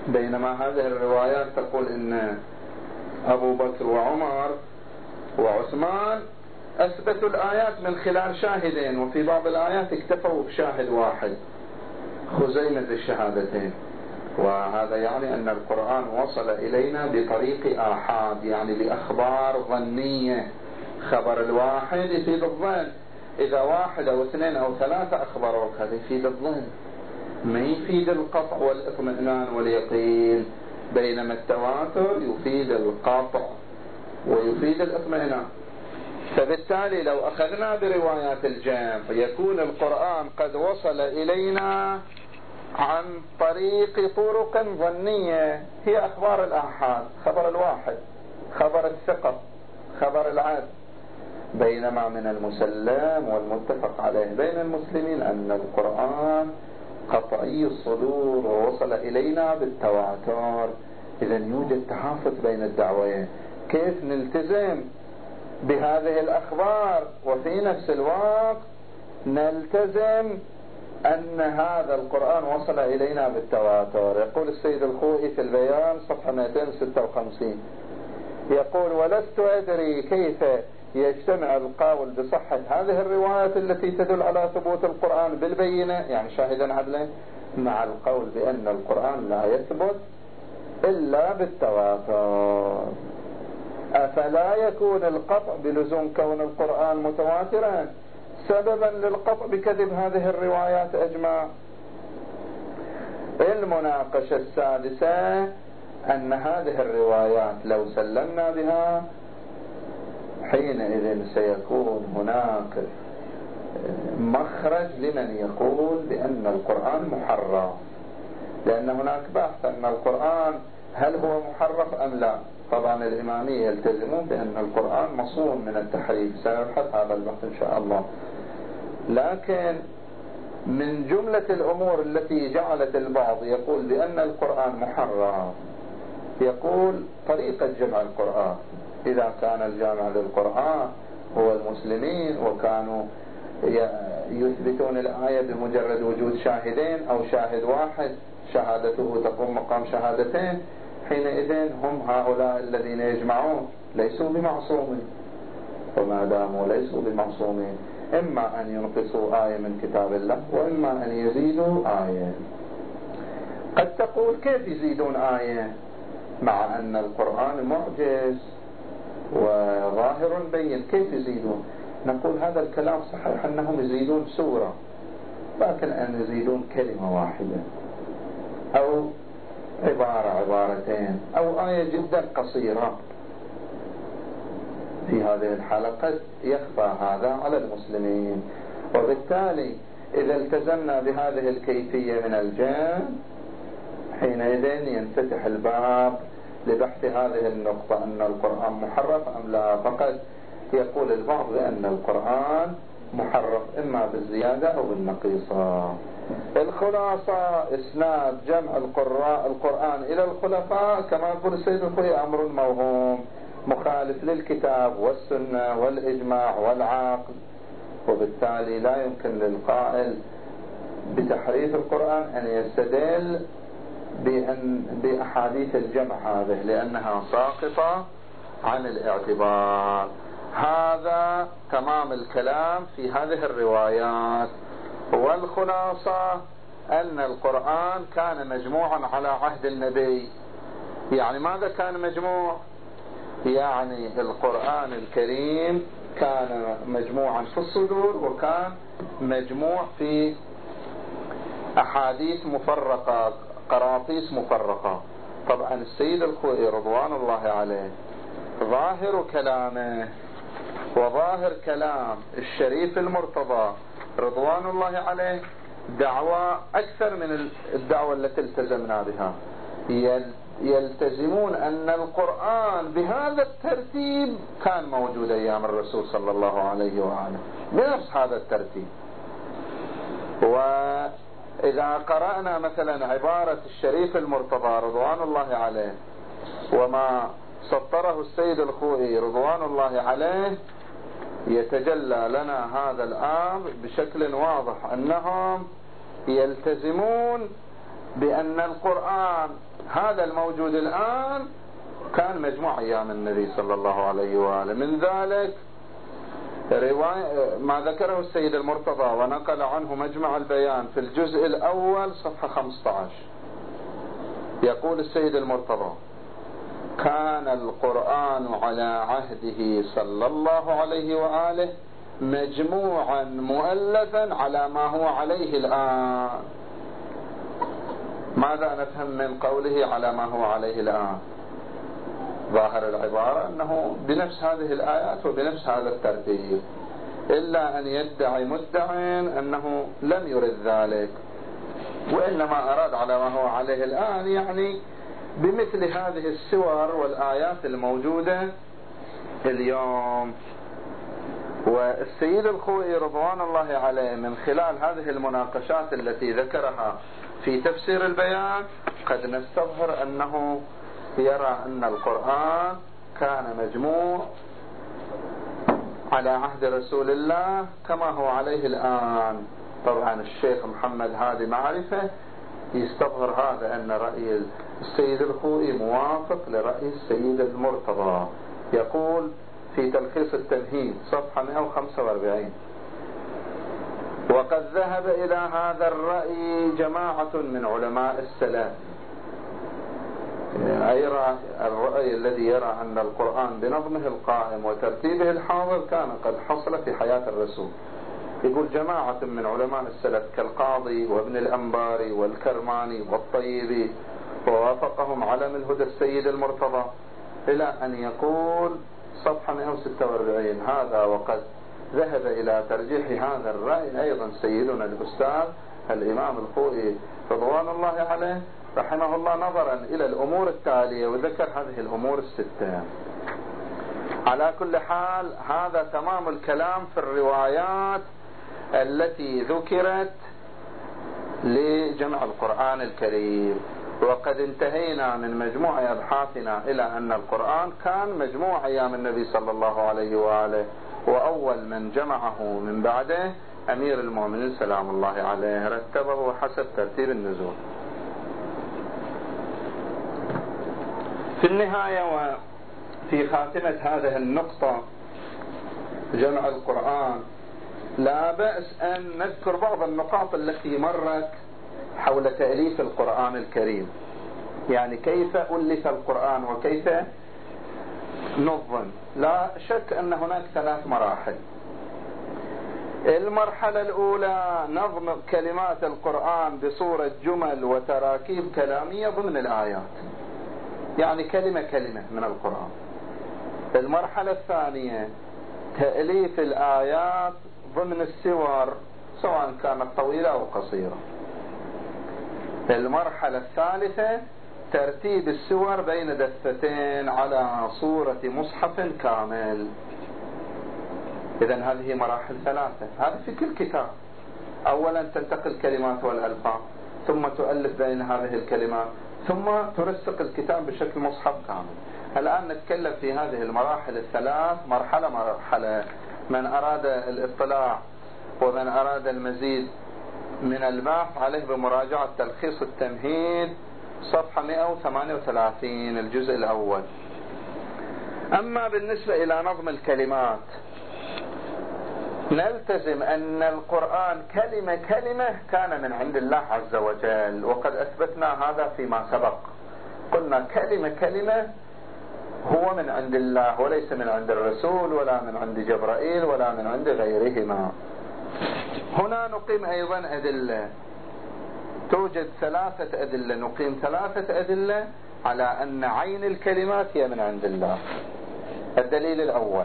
بينما هذه الروايات تقول إن أبو بكر وعمر وعثمان أثبتوا الآيات من خلال شاهدين، وفي بعض الآيات اكتفوا بشاهد واحد خزيمة الشهادتين. وهذا يعني أن القرآن وصل إلينا بطريق آحاد، يعني بأخبار ظنية. خبر الواحد يفيد الظن، إذا واحد أو اثنين أو ثلاثة أخبروك هذا يفيد الظن، ما يفيد القطع والإطمئنان واليقين. بينما التواتر يفيد القطع ويفيد الإطمئنان. فبالتالي لو أخذنا بروايات الجمع يكون القرآن قد وصل إلينا عن طريق طرق ظنية هي أخبار الآحاد، خبر الواحد، خبر الثقة، خبر العدل. بينما من المسلم والمتفق عليه بين المسلمين أن القرآن قطعي الصدور ووصل إلينا بالتواتر. إذا يوجد تحافظ بين الدعوين. كيف نلتزم بهذه الأخبار وفي نفس الوقت نلتزم أن هذا القرآن وصل إلينا بالتواتر؟ يقول السيد الخوئي في البيان صفحة مئتين وستة وخمسين، يقول: ولست أدري كيف يجتمع القول بصحة هذه الروايات التي تدل على ثبوت القرآن بالبينة، يعني شاهدا عدلا، مع القول بأن القرآن لا يثبت إلا بالتواتر. أفلا يكون القطع بلزوم كون القرآن متواترا سببا للقطع بكذب هذه الروايات أجمع؟ المناقشة السادسة أن هذه الروايات لو سلمنا بها حينئذ سيكون هناك مخرج لمن يقول بأن القرآن محرف، لأن هناك بحث أن القرآن هل هو محرف أم لا. طبعا الإمامية يلتزمون بأن القرآن مصون من التحريف، سنبحث هذا البحث إن شاء الله. لكن من جملة الأمور التي جعلت البعض يقول بأن القرآن محرف، يقول طريقة جمع القرآن. إذا كان الجامع للقرآن هو المسلمين وكانوا يثبتون الآية بمجرد وجود شاهدين أو شاهد واحد شهادته تقوم مقام شهادتين، حينئذ هم هؤلاء الذين يجمعون ليسوا بمعصومين. وما داموا ليسوا بمعصومين إما أن ينقصوا آية من كتاب الله وإما أن يزيدوا آية. قد تقول كيف يزيدون آية مع أن القرآن معجز وظاهر بين، كيف يزيدون؟ نقول هذا الكلام صحيح أنهم يزيدون سورة، لكن أن يزيدون كلمة واحدة أو عبارة عبارتين أو آية جدا قصيرة، في هذه الحالة قد يخفى هذا على المسلمين. وبالتالي إذا التزمنا بهذه الكيفية من الجمع حينئذ ينفتح الباب لبحث هذه النقطة، أن القرآن محرف أم لا. فقد يقول البعض بأن القرآن محرف إما بالزيادة أو بالنقيصة. الخلاصة: إسناد جمع القرآن إلى الخلفاء كما يقول السيد الخوئي أمر موهوم مخالف للكتاب والسنة والإجماع والعقل، وبالتالي لا يمكن للقائل بتحريف القرآن أن يستدل بأن بأحاديث الجمع هذه، لأنها ساقطة عن الاعتبار. هذا تمام الكلام في هذه الروايات. والخلاصة أن القرآن كان مجموعا على عهد النبي. يعني ماذا كان مجموع؟ يعني القرآن الكريم كان مجموعا في الصدور وكان مجموع في أحاديث مفرقة، قراطيس مفرقة. طبعا السيد الخوئي رضوان الله عليه ظاهر كلامه وظاهر كلام الشريف المرتضى رضوان الله عليه دعوة أكثر من الدعوة التي التزمنا بها. يلتزمون أن القرآن بهذا الترتيب كان موجود أيام الرسول صلى الله عليه وآله بنفس هذا الترتيب. وإذا قرأنا مثلا عبارة الشريف المرتضى رضوان الله عليه وما سطره السيد الخوئي رضوان الله عليه، يتجلى لنا هذا الأمر بشكل واضح، أنهم يلتزمون بأن القرآن هذا الموجود الآن كان مجموع أيام النبي صلى الله عليه وآله. من ذلك رواية ما ذكره السيد المرتضى ونقل عنه مجمع البيان في الجزء الأول صفحة خمسة عشر، يقول السيد المرتضى: كان القرآن على عهده صلى الله عليه وآله مجموعا مؤلفا على ما هو عليه الآن. ماذا نفهم من قوله على ما هو عليه الآن؟ ظاهر العبارة أنه بنفس هذه الآيات وبنفس هذا الترتيب، إلا أن يدعي مدع أنه لم يرد ذلك، وإنما أراد على ما هو عليه الآن، يعني بمثل هذه السور والآيات الموجودة اليوم. والسيد الخوئي رضوان الله عليه من خلال هذه المناقشات التي ذكرها في تفسير البيان قد نستظهر أنه يرى أن القرآن كان مجموع على عهد رسول الله كما هو عليه الآن. طبعا الشيخ محمد هادي معرفة يستظهر هذا أن رأي السيد الخوئي موافق لرأي السيد المرتضى. يقول في تلخيص التمهيد صفحة مئة وخمسة وأربعين: وقد ذهب إلى هذا الرأي جماعة من علماء السلف، أي الرأي الذي يرى أن القرآن بنظمه القائم وترتيبه الحاضر كان قد حصل في حياة الرسول. يقول جماعة من علماء السلف كالقاضي وابن الأنباري والكرماني والطيبي، ووافقهم علم الهدى السيد المرتضى، إلى أن يقول صفحة مئة وستة وأربعين: هذا وقد ذهب إلى ترجيح هذا الرأي أيضا سيدنا الأستاذ الإمام الخوئي رضوان الله عليه رحمه الله، نظرا إلى الأمور التالية، وذكر هذه الأمور الستة. على كل حال هذا تمام الكلام في الروايات التي ذكرت لجمع القرآن الكريم. وقد انتهينا من مجموع أبحاثنا إلى أن القرآن كان مجموع أيام النبي صلى الله عليه وآله، وأول من جمعه من بعده أمير المؤمنين سلام الله عليه، رتبه حسب ترتيب النزول. في النهاية وفي خاتمة هذه النقطة جمع القرآن، لا بأس أن نذكر بعض النقاط التي مرت حول تأليف القرآن الكريم، يعني كيف ألف القرآن وكيف نظم. لا شك أن هناك ثلاث مراحل. المرحلة الأولى نظم كلمات القرآن بصورة جمل وتراكيب كلامية ضمن الآيات، يعني كلمة كلمة من القرآن. المرحلة الثانية تأليف الآيات ضمن السور سواء كانت طويلة أو قصيرة. المرحلة الثالثة ترتيب السور بين دفتين على صورة مصحف كامل. إذن هذه مراحل ثلاثة، هذا في كل كتاب. أولا تنتقل الكلمات والألفاظ، ثم تؤلف بين هذه الكلمات، ثم ترسق الكتاب بشكل مصحف كامل. الآن نتكلم في هذه المراحل الثلاث مرحلة مرحلة. من أراد الاطلاع ومن أراد المزيد من البحث عليه بمراجعة تلخيص التمهيد صفحة مئة وثمانية وثلاثين الجزء الأول. أما بالنسبة إلى نظم الكلمات، نلتزم أن القرآن كلمة كلمة كان من عند الله عز وجل، وقد أثبتنا هذا فيما سبق. قلنا كلمة كلمة هو من عند الله وليس من عند الرسول ولا من عند جبرائيل ولا من عند غيرهما. هنا نقيم أيضا أدلة، توجد ثلاثة أدلة، نقيم ثلاثة أدلة على أن عين الكلمات هي من عند الله. الدليل الأول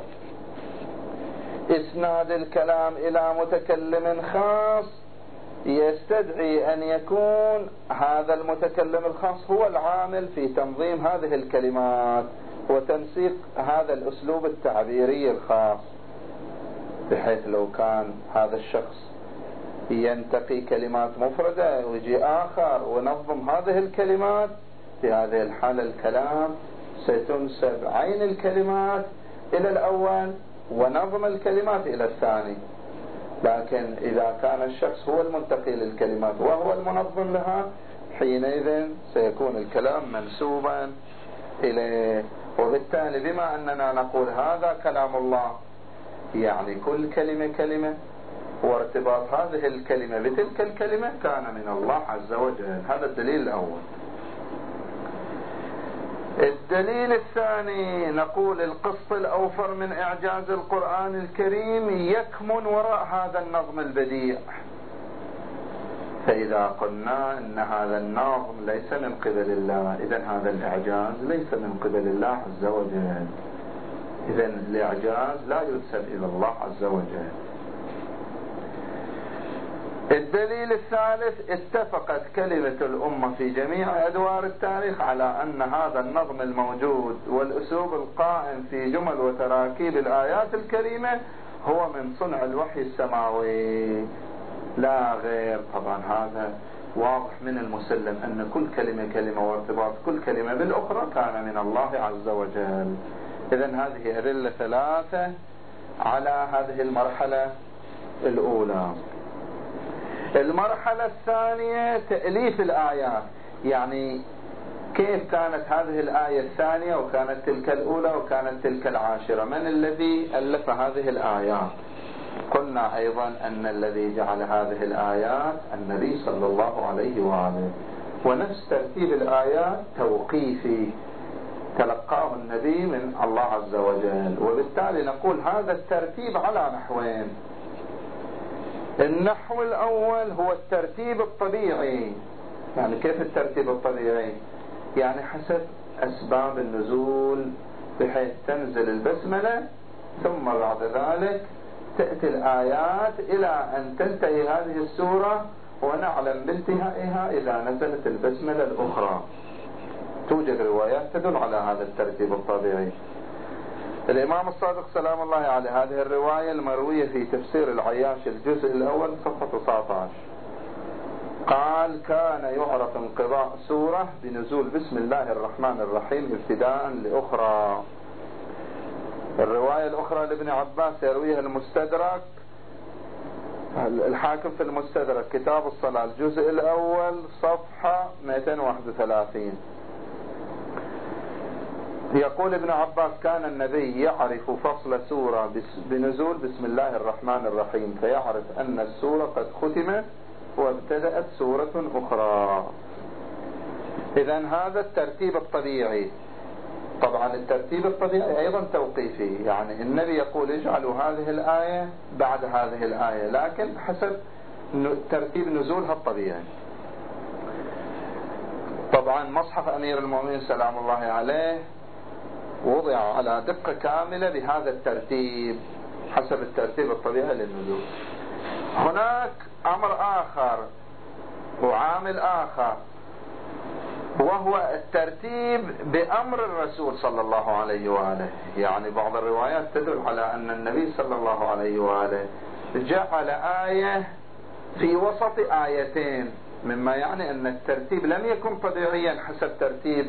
إسناد الكلام إلى متكلم خاص يستدعي أن يكون هذا المتكلم الخاص هو العامل في تنظيم هذه الكلمات وتنسيق هذا الأسلوب التعبيري الخاص، بحيث لو كان هذا الشخص ينتقي كلمات مفردة ويجي آخر ونظم هذه الكلمات، في هذه الحالة الكلام ستنسب عين الكلمات إلى الأول ونظم الكلمات إلى الثاني. لكن إذا كان الشخص هو المنتقي للكلمات وهو المنظم لها، حينئذ سيكون الكلام منسوبا إليه. وبالتالي بما أننا نقول هذا كلام الله، يعني كل كلمة كلمة، وارتباط هذه الكلمة بتلك الكلمة كان من الله عز وجل. هذا الدليل الأول. الدليل الثاني نقول القسط الأوفر من إعجاز القرآن الكريم يكمن وراء هذا النظم البديع. فإذا قلنا أن هذا النظم ليس من قبل الله، إذن هذا الإعجاز ليس من قبل الله عز وجل، إذن الإعجاز لا ينسب إلى الله عز وجل. الدليل الثالث اتفقت كلمة الأمة في جميع أدوار التاريخ على أن هذا النظم الموجود والأسلوب القائم في جمل وتراكيب الآيات الكريمة هو من صنع الوحي السماوي لا غير. طبعا هذا واضح من المسلم أن كل كلمة كلمة وارتباط كل كلمة بالأخرى كان من الله عز وجل. إذن هذه أدلة ثلاثة على هذه المرحلة الأولى. المرحلة الثانية تأليف الآيات، يعني كيف كانت هذه الآية الثانية وكانت تلك الأولى وكانت تلك العاشرة، من الذي ألف هذه الآيات؟ قلنا أيضا أن الذي جعل هذه الآيات النبي صلى الله عليه وآله، ونفس ترتيب الآيات توقيفي تلقاه النبي من الله عز وجل. وبالتالي نقول هذا الترتيب على نحوين. النحو الأول هو الترتيب الطبيعي. يعني كيف الترتيب الطبيعي؟ يعني حسب أسباب النزول، بحيث تنزل البسملة ثم بعد ذلك تأتي الآيات إلى أن تنتهي هذه السورة، ونعلم بانتهائها إذا نزلت البسملة الأخرى. توجد روايات تدل على هذا الترتيب الطبيعي. الإمام الصادق سلام الله عليه هذه الرواية المروية في تفسير العياش الجزء الأول صفحة تسعة عشر قال: كان يعرف انقضاء سورة بنزول بسم الله الرحمن الرحيم ابتداء لأخرى. الرواية الأخرى لابن عباس يرويها المستدرك، الحاكم في المستدرك كتاب الصلاة الجزء الأول صفحة مئتين وواحد وثلاثين. يقول ابن عباس: كان النبي يعرف فصل سورة بنزول بسم الله الرحمن الرحيم، فيعرف أن السورة قد ختمت وابتدأت سورة أخرى. إذن هذا الترتيب الطبيعي. طبعا الترتيب الطبيعي أيضا توقيفي، يعني النبي يقول اجعلوا هذه الآية بعد هذه الآية، لكن حسب ترتيب نزولها الطبيعي. طبعا مصحف أمير المؤمنين سلام الله عليه وضع على دقة كاملة بهذا الترتيب حسب الترتيب الطبيعي للنزول. هناك أمر آخر وعامل آخر، وهو الترتيب بأمر الرسول صلى الله عليه وآله. يعني بعض الروايات تدل على أن النبي صلى الله عليه وآله جعل آية في وسط آيتين، مما يعني أن الترتيب لم يكن طبيعيا حسب ترتيب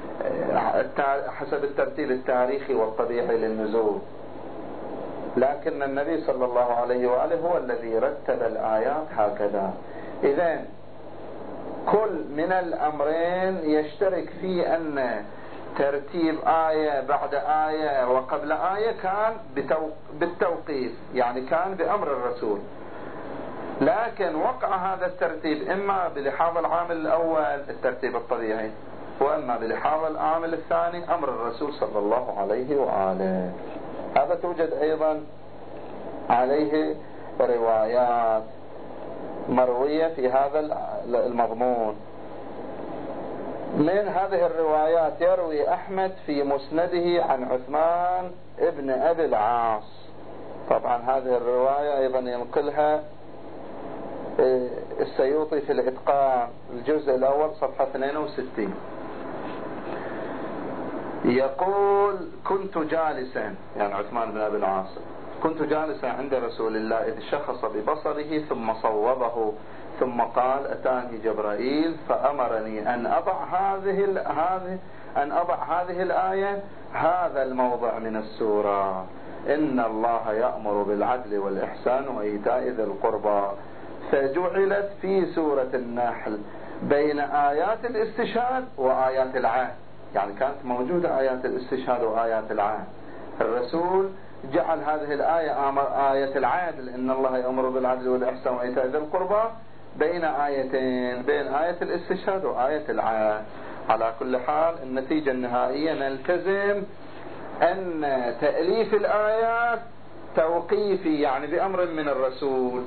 حسب الترتيب التاريخي والطبيعي للنزول، لكن النبي صلى الله عليه وآله هو الذي رتب الآيات هكذا. إذن كل من الأمرين يشترك في أن ترتيب آية بعد آية وقبل آية كان بالتوقيف، يعني كان بأمر الرسول، لكن وقع هذا الترتيب إما بلحاظ العامل الأول الترتيب الطبيعي، وإما بلحاظ العامل الثاني أمر الرسول صلى الله عليه وآله. هذا توجد أيضا عليه روايات مروية في هذا المضمون. من هذه الروايات يروي أحمد في مسنده عن عثمان ابن أبي العاص. طبعا هذه الرواية أيضا ينقلها السيوطي في الإتقان الجزء الأول صفحة اثنين وستين. يقول: كنت جالسا، يعني عثمان بن أبي العاص، كنت جالسا عند رسول الله إذ شخص ببصره ثم صوبه، ثم قال: أتاني جبرائيل فأمرني أن أضع هذه هذه أن أضع هذه الآية هذا الموضع من السورة: إن الله يأمر بالعدل والإحسان وإيتاء ذي القربى، فجعلت في سورة النحل بين آيات الاستشهاد وآيات العهد. يعني كانت موجودة آيات الاستشهاد وآيات العهد، الرسول جعل هذه الآية آية العدل، إن الله يأمر بالعدل والإحسان وإيتاء ذي القربى، بين آيتين، بين آية الاستشهاد وآية العهد. على كل حال النتيجة النهائية نلتزم أن تأليف الآيات توقيفي، يعني بأمر من الرسول،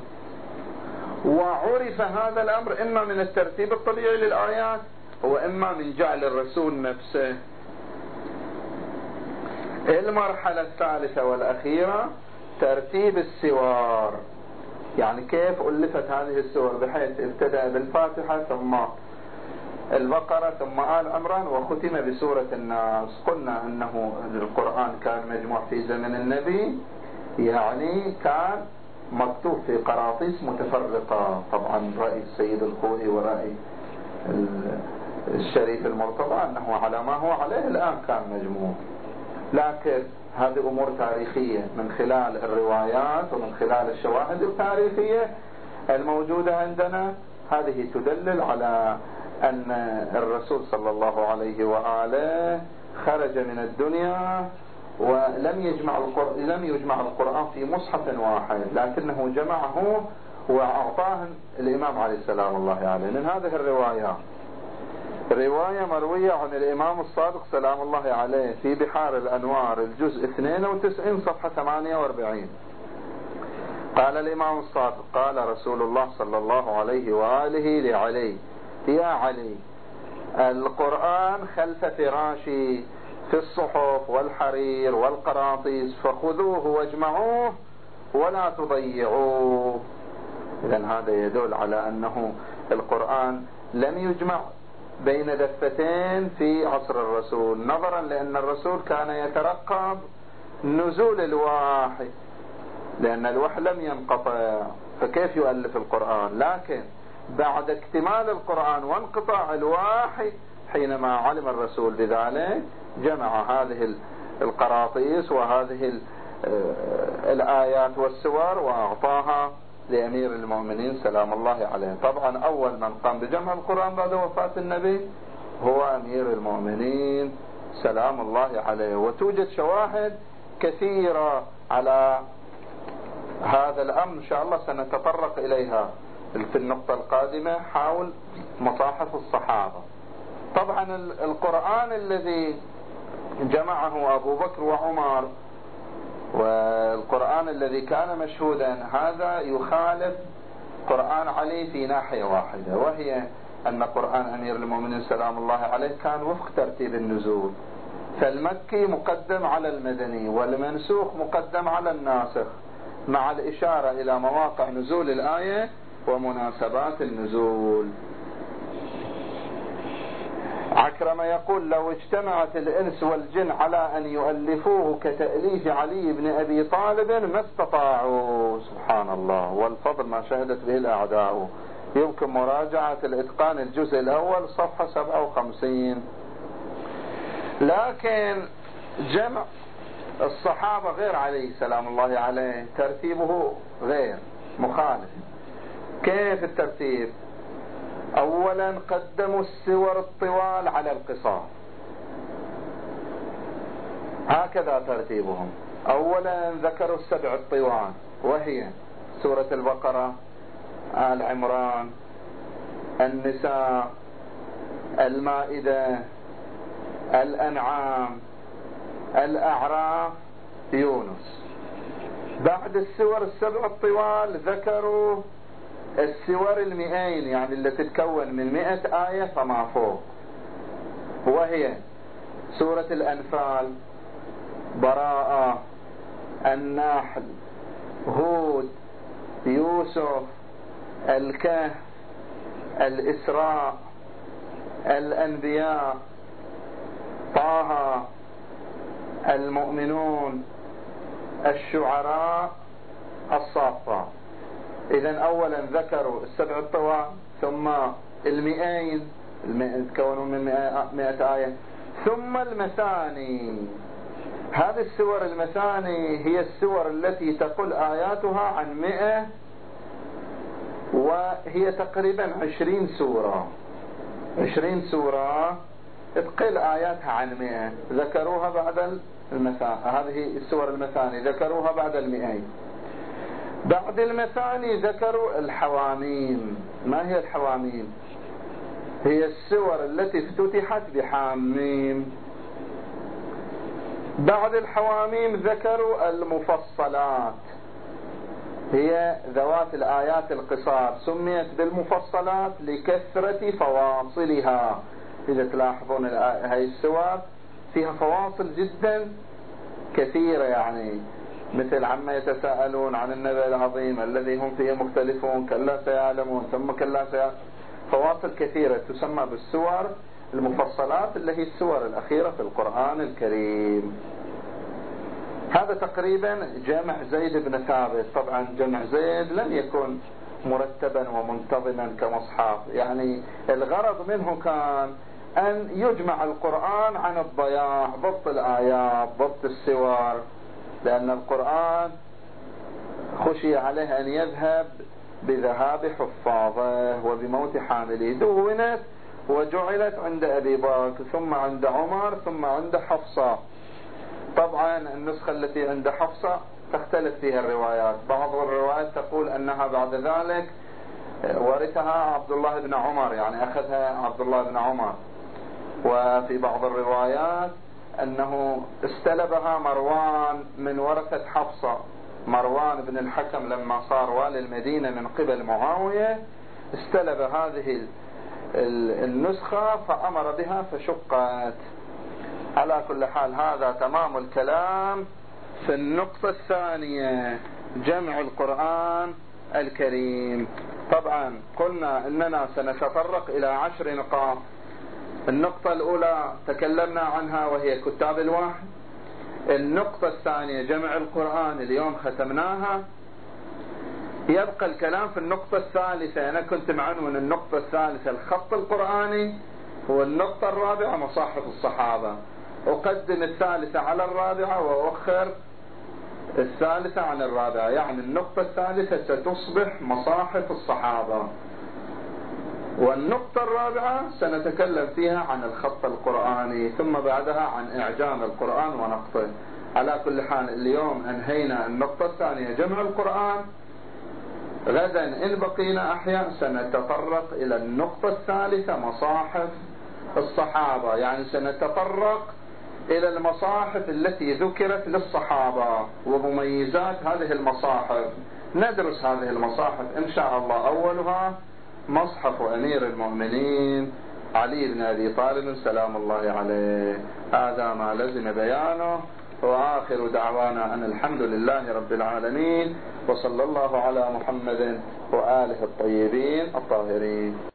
وعرف هذا الأمر إما من الترتيب الطبيعي للآيات وإما من جعل الرسول نفسه. المرحلة الثالثة والأخيرة ترتيب السور، يعني كيف ألفت هذه السور، بحيث ابتدأ بالفاتحة ثم البقرة ثم آل عمران وختم بسورة الناس. قلنا أنه القرآن كان مجموع في زمن النبي، يعني كان مكتوب في قراطيس متفرقة، طبعا رأي السيد الخوئي ورأي الشريف المرتضى أنه على ما هو عليه الآن كان مجموع، لكن هذه أمور تاريخية من خلال الروايات ومن خلال الشواهد التاريخية الموجودة عندنا، هذه تدلل على أن الرسول صلى الله عليه وآله خرج من الدنيا ولم يجمع القرآن لم يجمع القرآن في مصحف واحد، لكنه جمعه وأعطاه الإمام عليه السلام الله عليه. من هذه الروايات رواية مروية عن الإمام الصادق سلام الله عليه في بحار الأنوار الجزء اثنين وتسعين صفحة ثمانية وأربعين، قال الإمام الصادق قال رسول الله صلى الله عليه وآله لعلي: يا علي، القرآن خلف فراشي في الصحف والحرير والقراطيس، فخذوه واجمعوه ولا تضيعوه. إذن هذا يدل على أنه القرآن لم يجمع بين دفتين في عصر الرسول، نظرا لأن الرسول كان يترقب نزول الوحي، لأن الوحي لم ينقطع، فكيف يؤلف القرآن؟ لكن بعد اكتمال القرآن وانقطاع الوحي، حينما علم الرسول بذلك جمع هذه القراطيس وهذه الآيات والسور وأعطاها لأمير المؤمنين سلام الله عليه. طبعا أول من قام بجمع القرآن بعد وفاة النبي هو أمير المؤمنين سلام الله عليه، وتوجد شواهد كثيرة على هذا الأمر إن شاء الله سنتطرق إليها في النقطة القادمة حول مصاحف الصحابة. طبعا القرآن الذي جمعه أبو بكر وعمر والقرآن الذي كان مشهودا هذا يخالف قرآن علي في ناحية واحدة، وهي أن قرآن أمير المؤمنين سلام الله عليه كان وفق ترتيب النزول، فالمكي مقدم على المدني والمنسوخ مقدم على الناسخ، مع الإشارة إلى مواقع نزول الآية ومناسبات النزول. عكرمة يقول: لو اجتمعت الإنس والجن على أن يؤلفوه كتأليف علي بن أبي طالب ما استطاعوا. سبحان الله، والفضل ما شهدت به الأعداء. يمكن مراجعة الإتقان الجزء الأول صفحة سبعة وخمسين. لكن جمع الصحابة غير علي سلام الله عليه، ترتيبه غير مخالف. كيف الترتيب؟ أولا قدموا السور الطوال على القصار، هكذا ترتيبهم. أولا ذكروا السبع الطوال وهي سورة البقرة، آل عمران، النساء، المائدة، الأنعام، الأعراف، يونس. بعد السور السبع الطوال ذكروا السور المئين، يعني التي تتكون من مئة آية فما فوق، وهي سورة الأنفال، براءة، النحل، هود، يوسف، الكهف، الإسراء، الأنبياء، طه، المؤمنون، الشعراء، الصافات. إذن أولا ذكروا السبع الطوال، ثم المئين تكونوا من مئة آية، ثم المثاني. هذه السور المثاني هي السور التي تقل آياتها عن مئة، وهي تقريبا عشرين سورة. عشرين سورة تقل آياتها عن مئة، ذكروها بعد المثاني. هذه السور المثاني ذكروها بعد المئين. بعد المثاني ذكروا الحواميم. ما هي الحواميم؟ هي السور التي افتتحت بحاميم. بعد الحواميم ذكروا المفصلات، هي ذوات الآيات القصار، سميت بالمفصلات لكثرة فواصلها. إذا تلاحظون هاي السور فيها فواصل جدا كثيرة، يعني مثل عما يتساءلون عن النبأ العظيم الذي هم فيه مختلفون، كلا سيعلمون، ثم كلا سيعلمون. فواصل كثيرة تسمى بالسور المفصلات، اللي هي السور الأخيرة في القرآن الكريم. هذا تقريبا جمع زيد بن ثابت. طبعا جمع زيد لم يكن مرتبا ومنتظما كمصحف، يعني الغرض منه كان أن يجمع القرآن عن الضياع، ضبط الآيات، ضبط السور، لأن القرآن خشي عليه أن يذهب بذهاب حفاظه وبموت حامله. دونت وجعلت عند أبي بكر، ثم عند عمر، ثم عند حفصة. طبعا النسخة التي عند حفصة تختلف فيها الروايات. بعض الروايات تقول أنها بعد ذلك ورثها عبد الله بن عمر، يعني أخذها عبد الله بن عمر. وفي بعض الروايات أنه استلبها مروان من ورثة حفصة. مروان بن الحكم لما صار والي المدينة من قبل معاوية استلب هذه النسخة فأمر بها فشقت. على كل حال هذا تمام الكلام في النقطة الثانية، جمع القرآن الكريم. طبعا قلنا أننا سنتطرق إلى عشر نقاط. النقطة الأولى تكلمنا عنها وهي كتاب الوحي. النقطة الثانية جمع القرآن، اليوم ختمناها. يبقى الكلام في النقطة الثالثة. أنا كنت معنون النقطة الثالثة الخط القرآني، والنقطة الرابعة مصاحف الصحابة. أقدم الثالثة على الرابعة وأؤخر الثالثة عن الرابعة، يعني النقطة الثالثة ستصبح مصاحف الصحابة، والنقطة الرابعة سنتكلم فيها عن الخط القرآني، ثم بعدها عن إعجام القرآن ونقطه. على كل حال اليوم أنهينا النقطة الثانية جمع القرآن. غدا إن بقينا أحياء سنتطرق إلى النقطة الثالثة مصاحف الصحابة، يعني سنتطرق إلى المصاحف التي ذكرت للصحابة ومميزات هذه المصاحف. ندرس هذه المصاحف إن شاء الله. أولها مصحف أمير المؤمنين علي بن أبي طالب سلام الله عليه. هذا ما لزم بيانه، وآخر دعوانا أن الحمد لله رب العالمين، وصلى الله على محمد وآله الطيبين الطاهرين.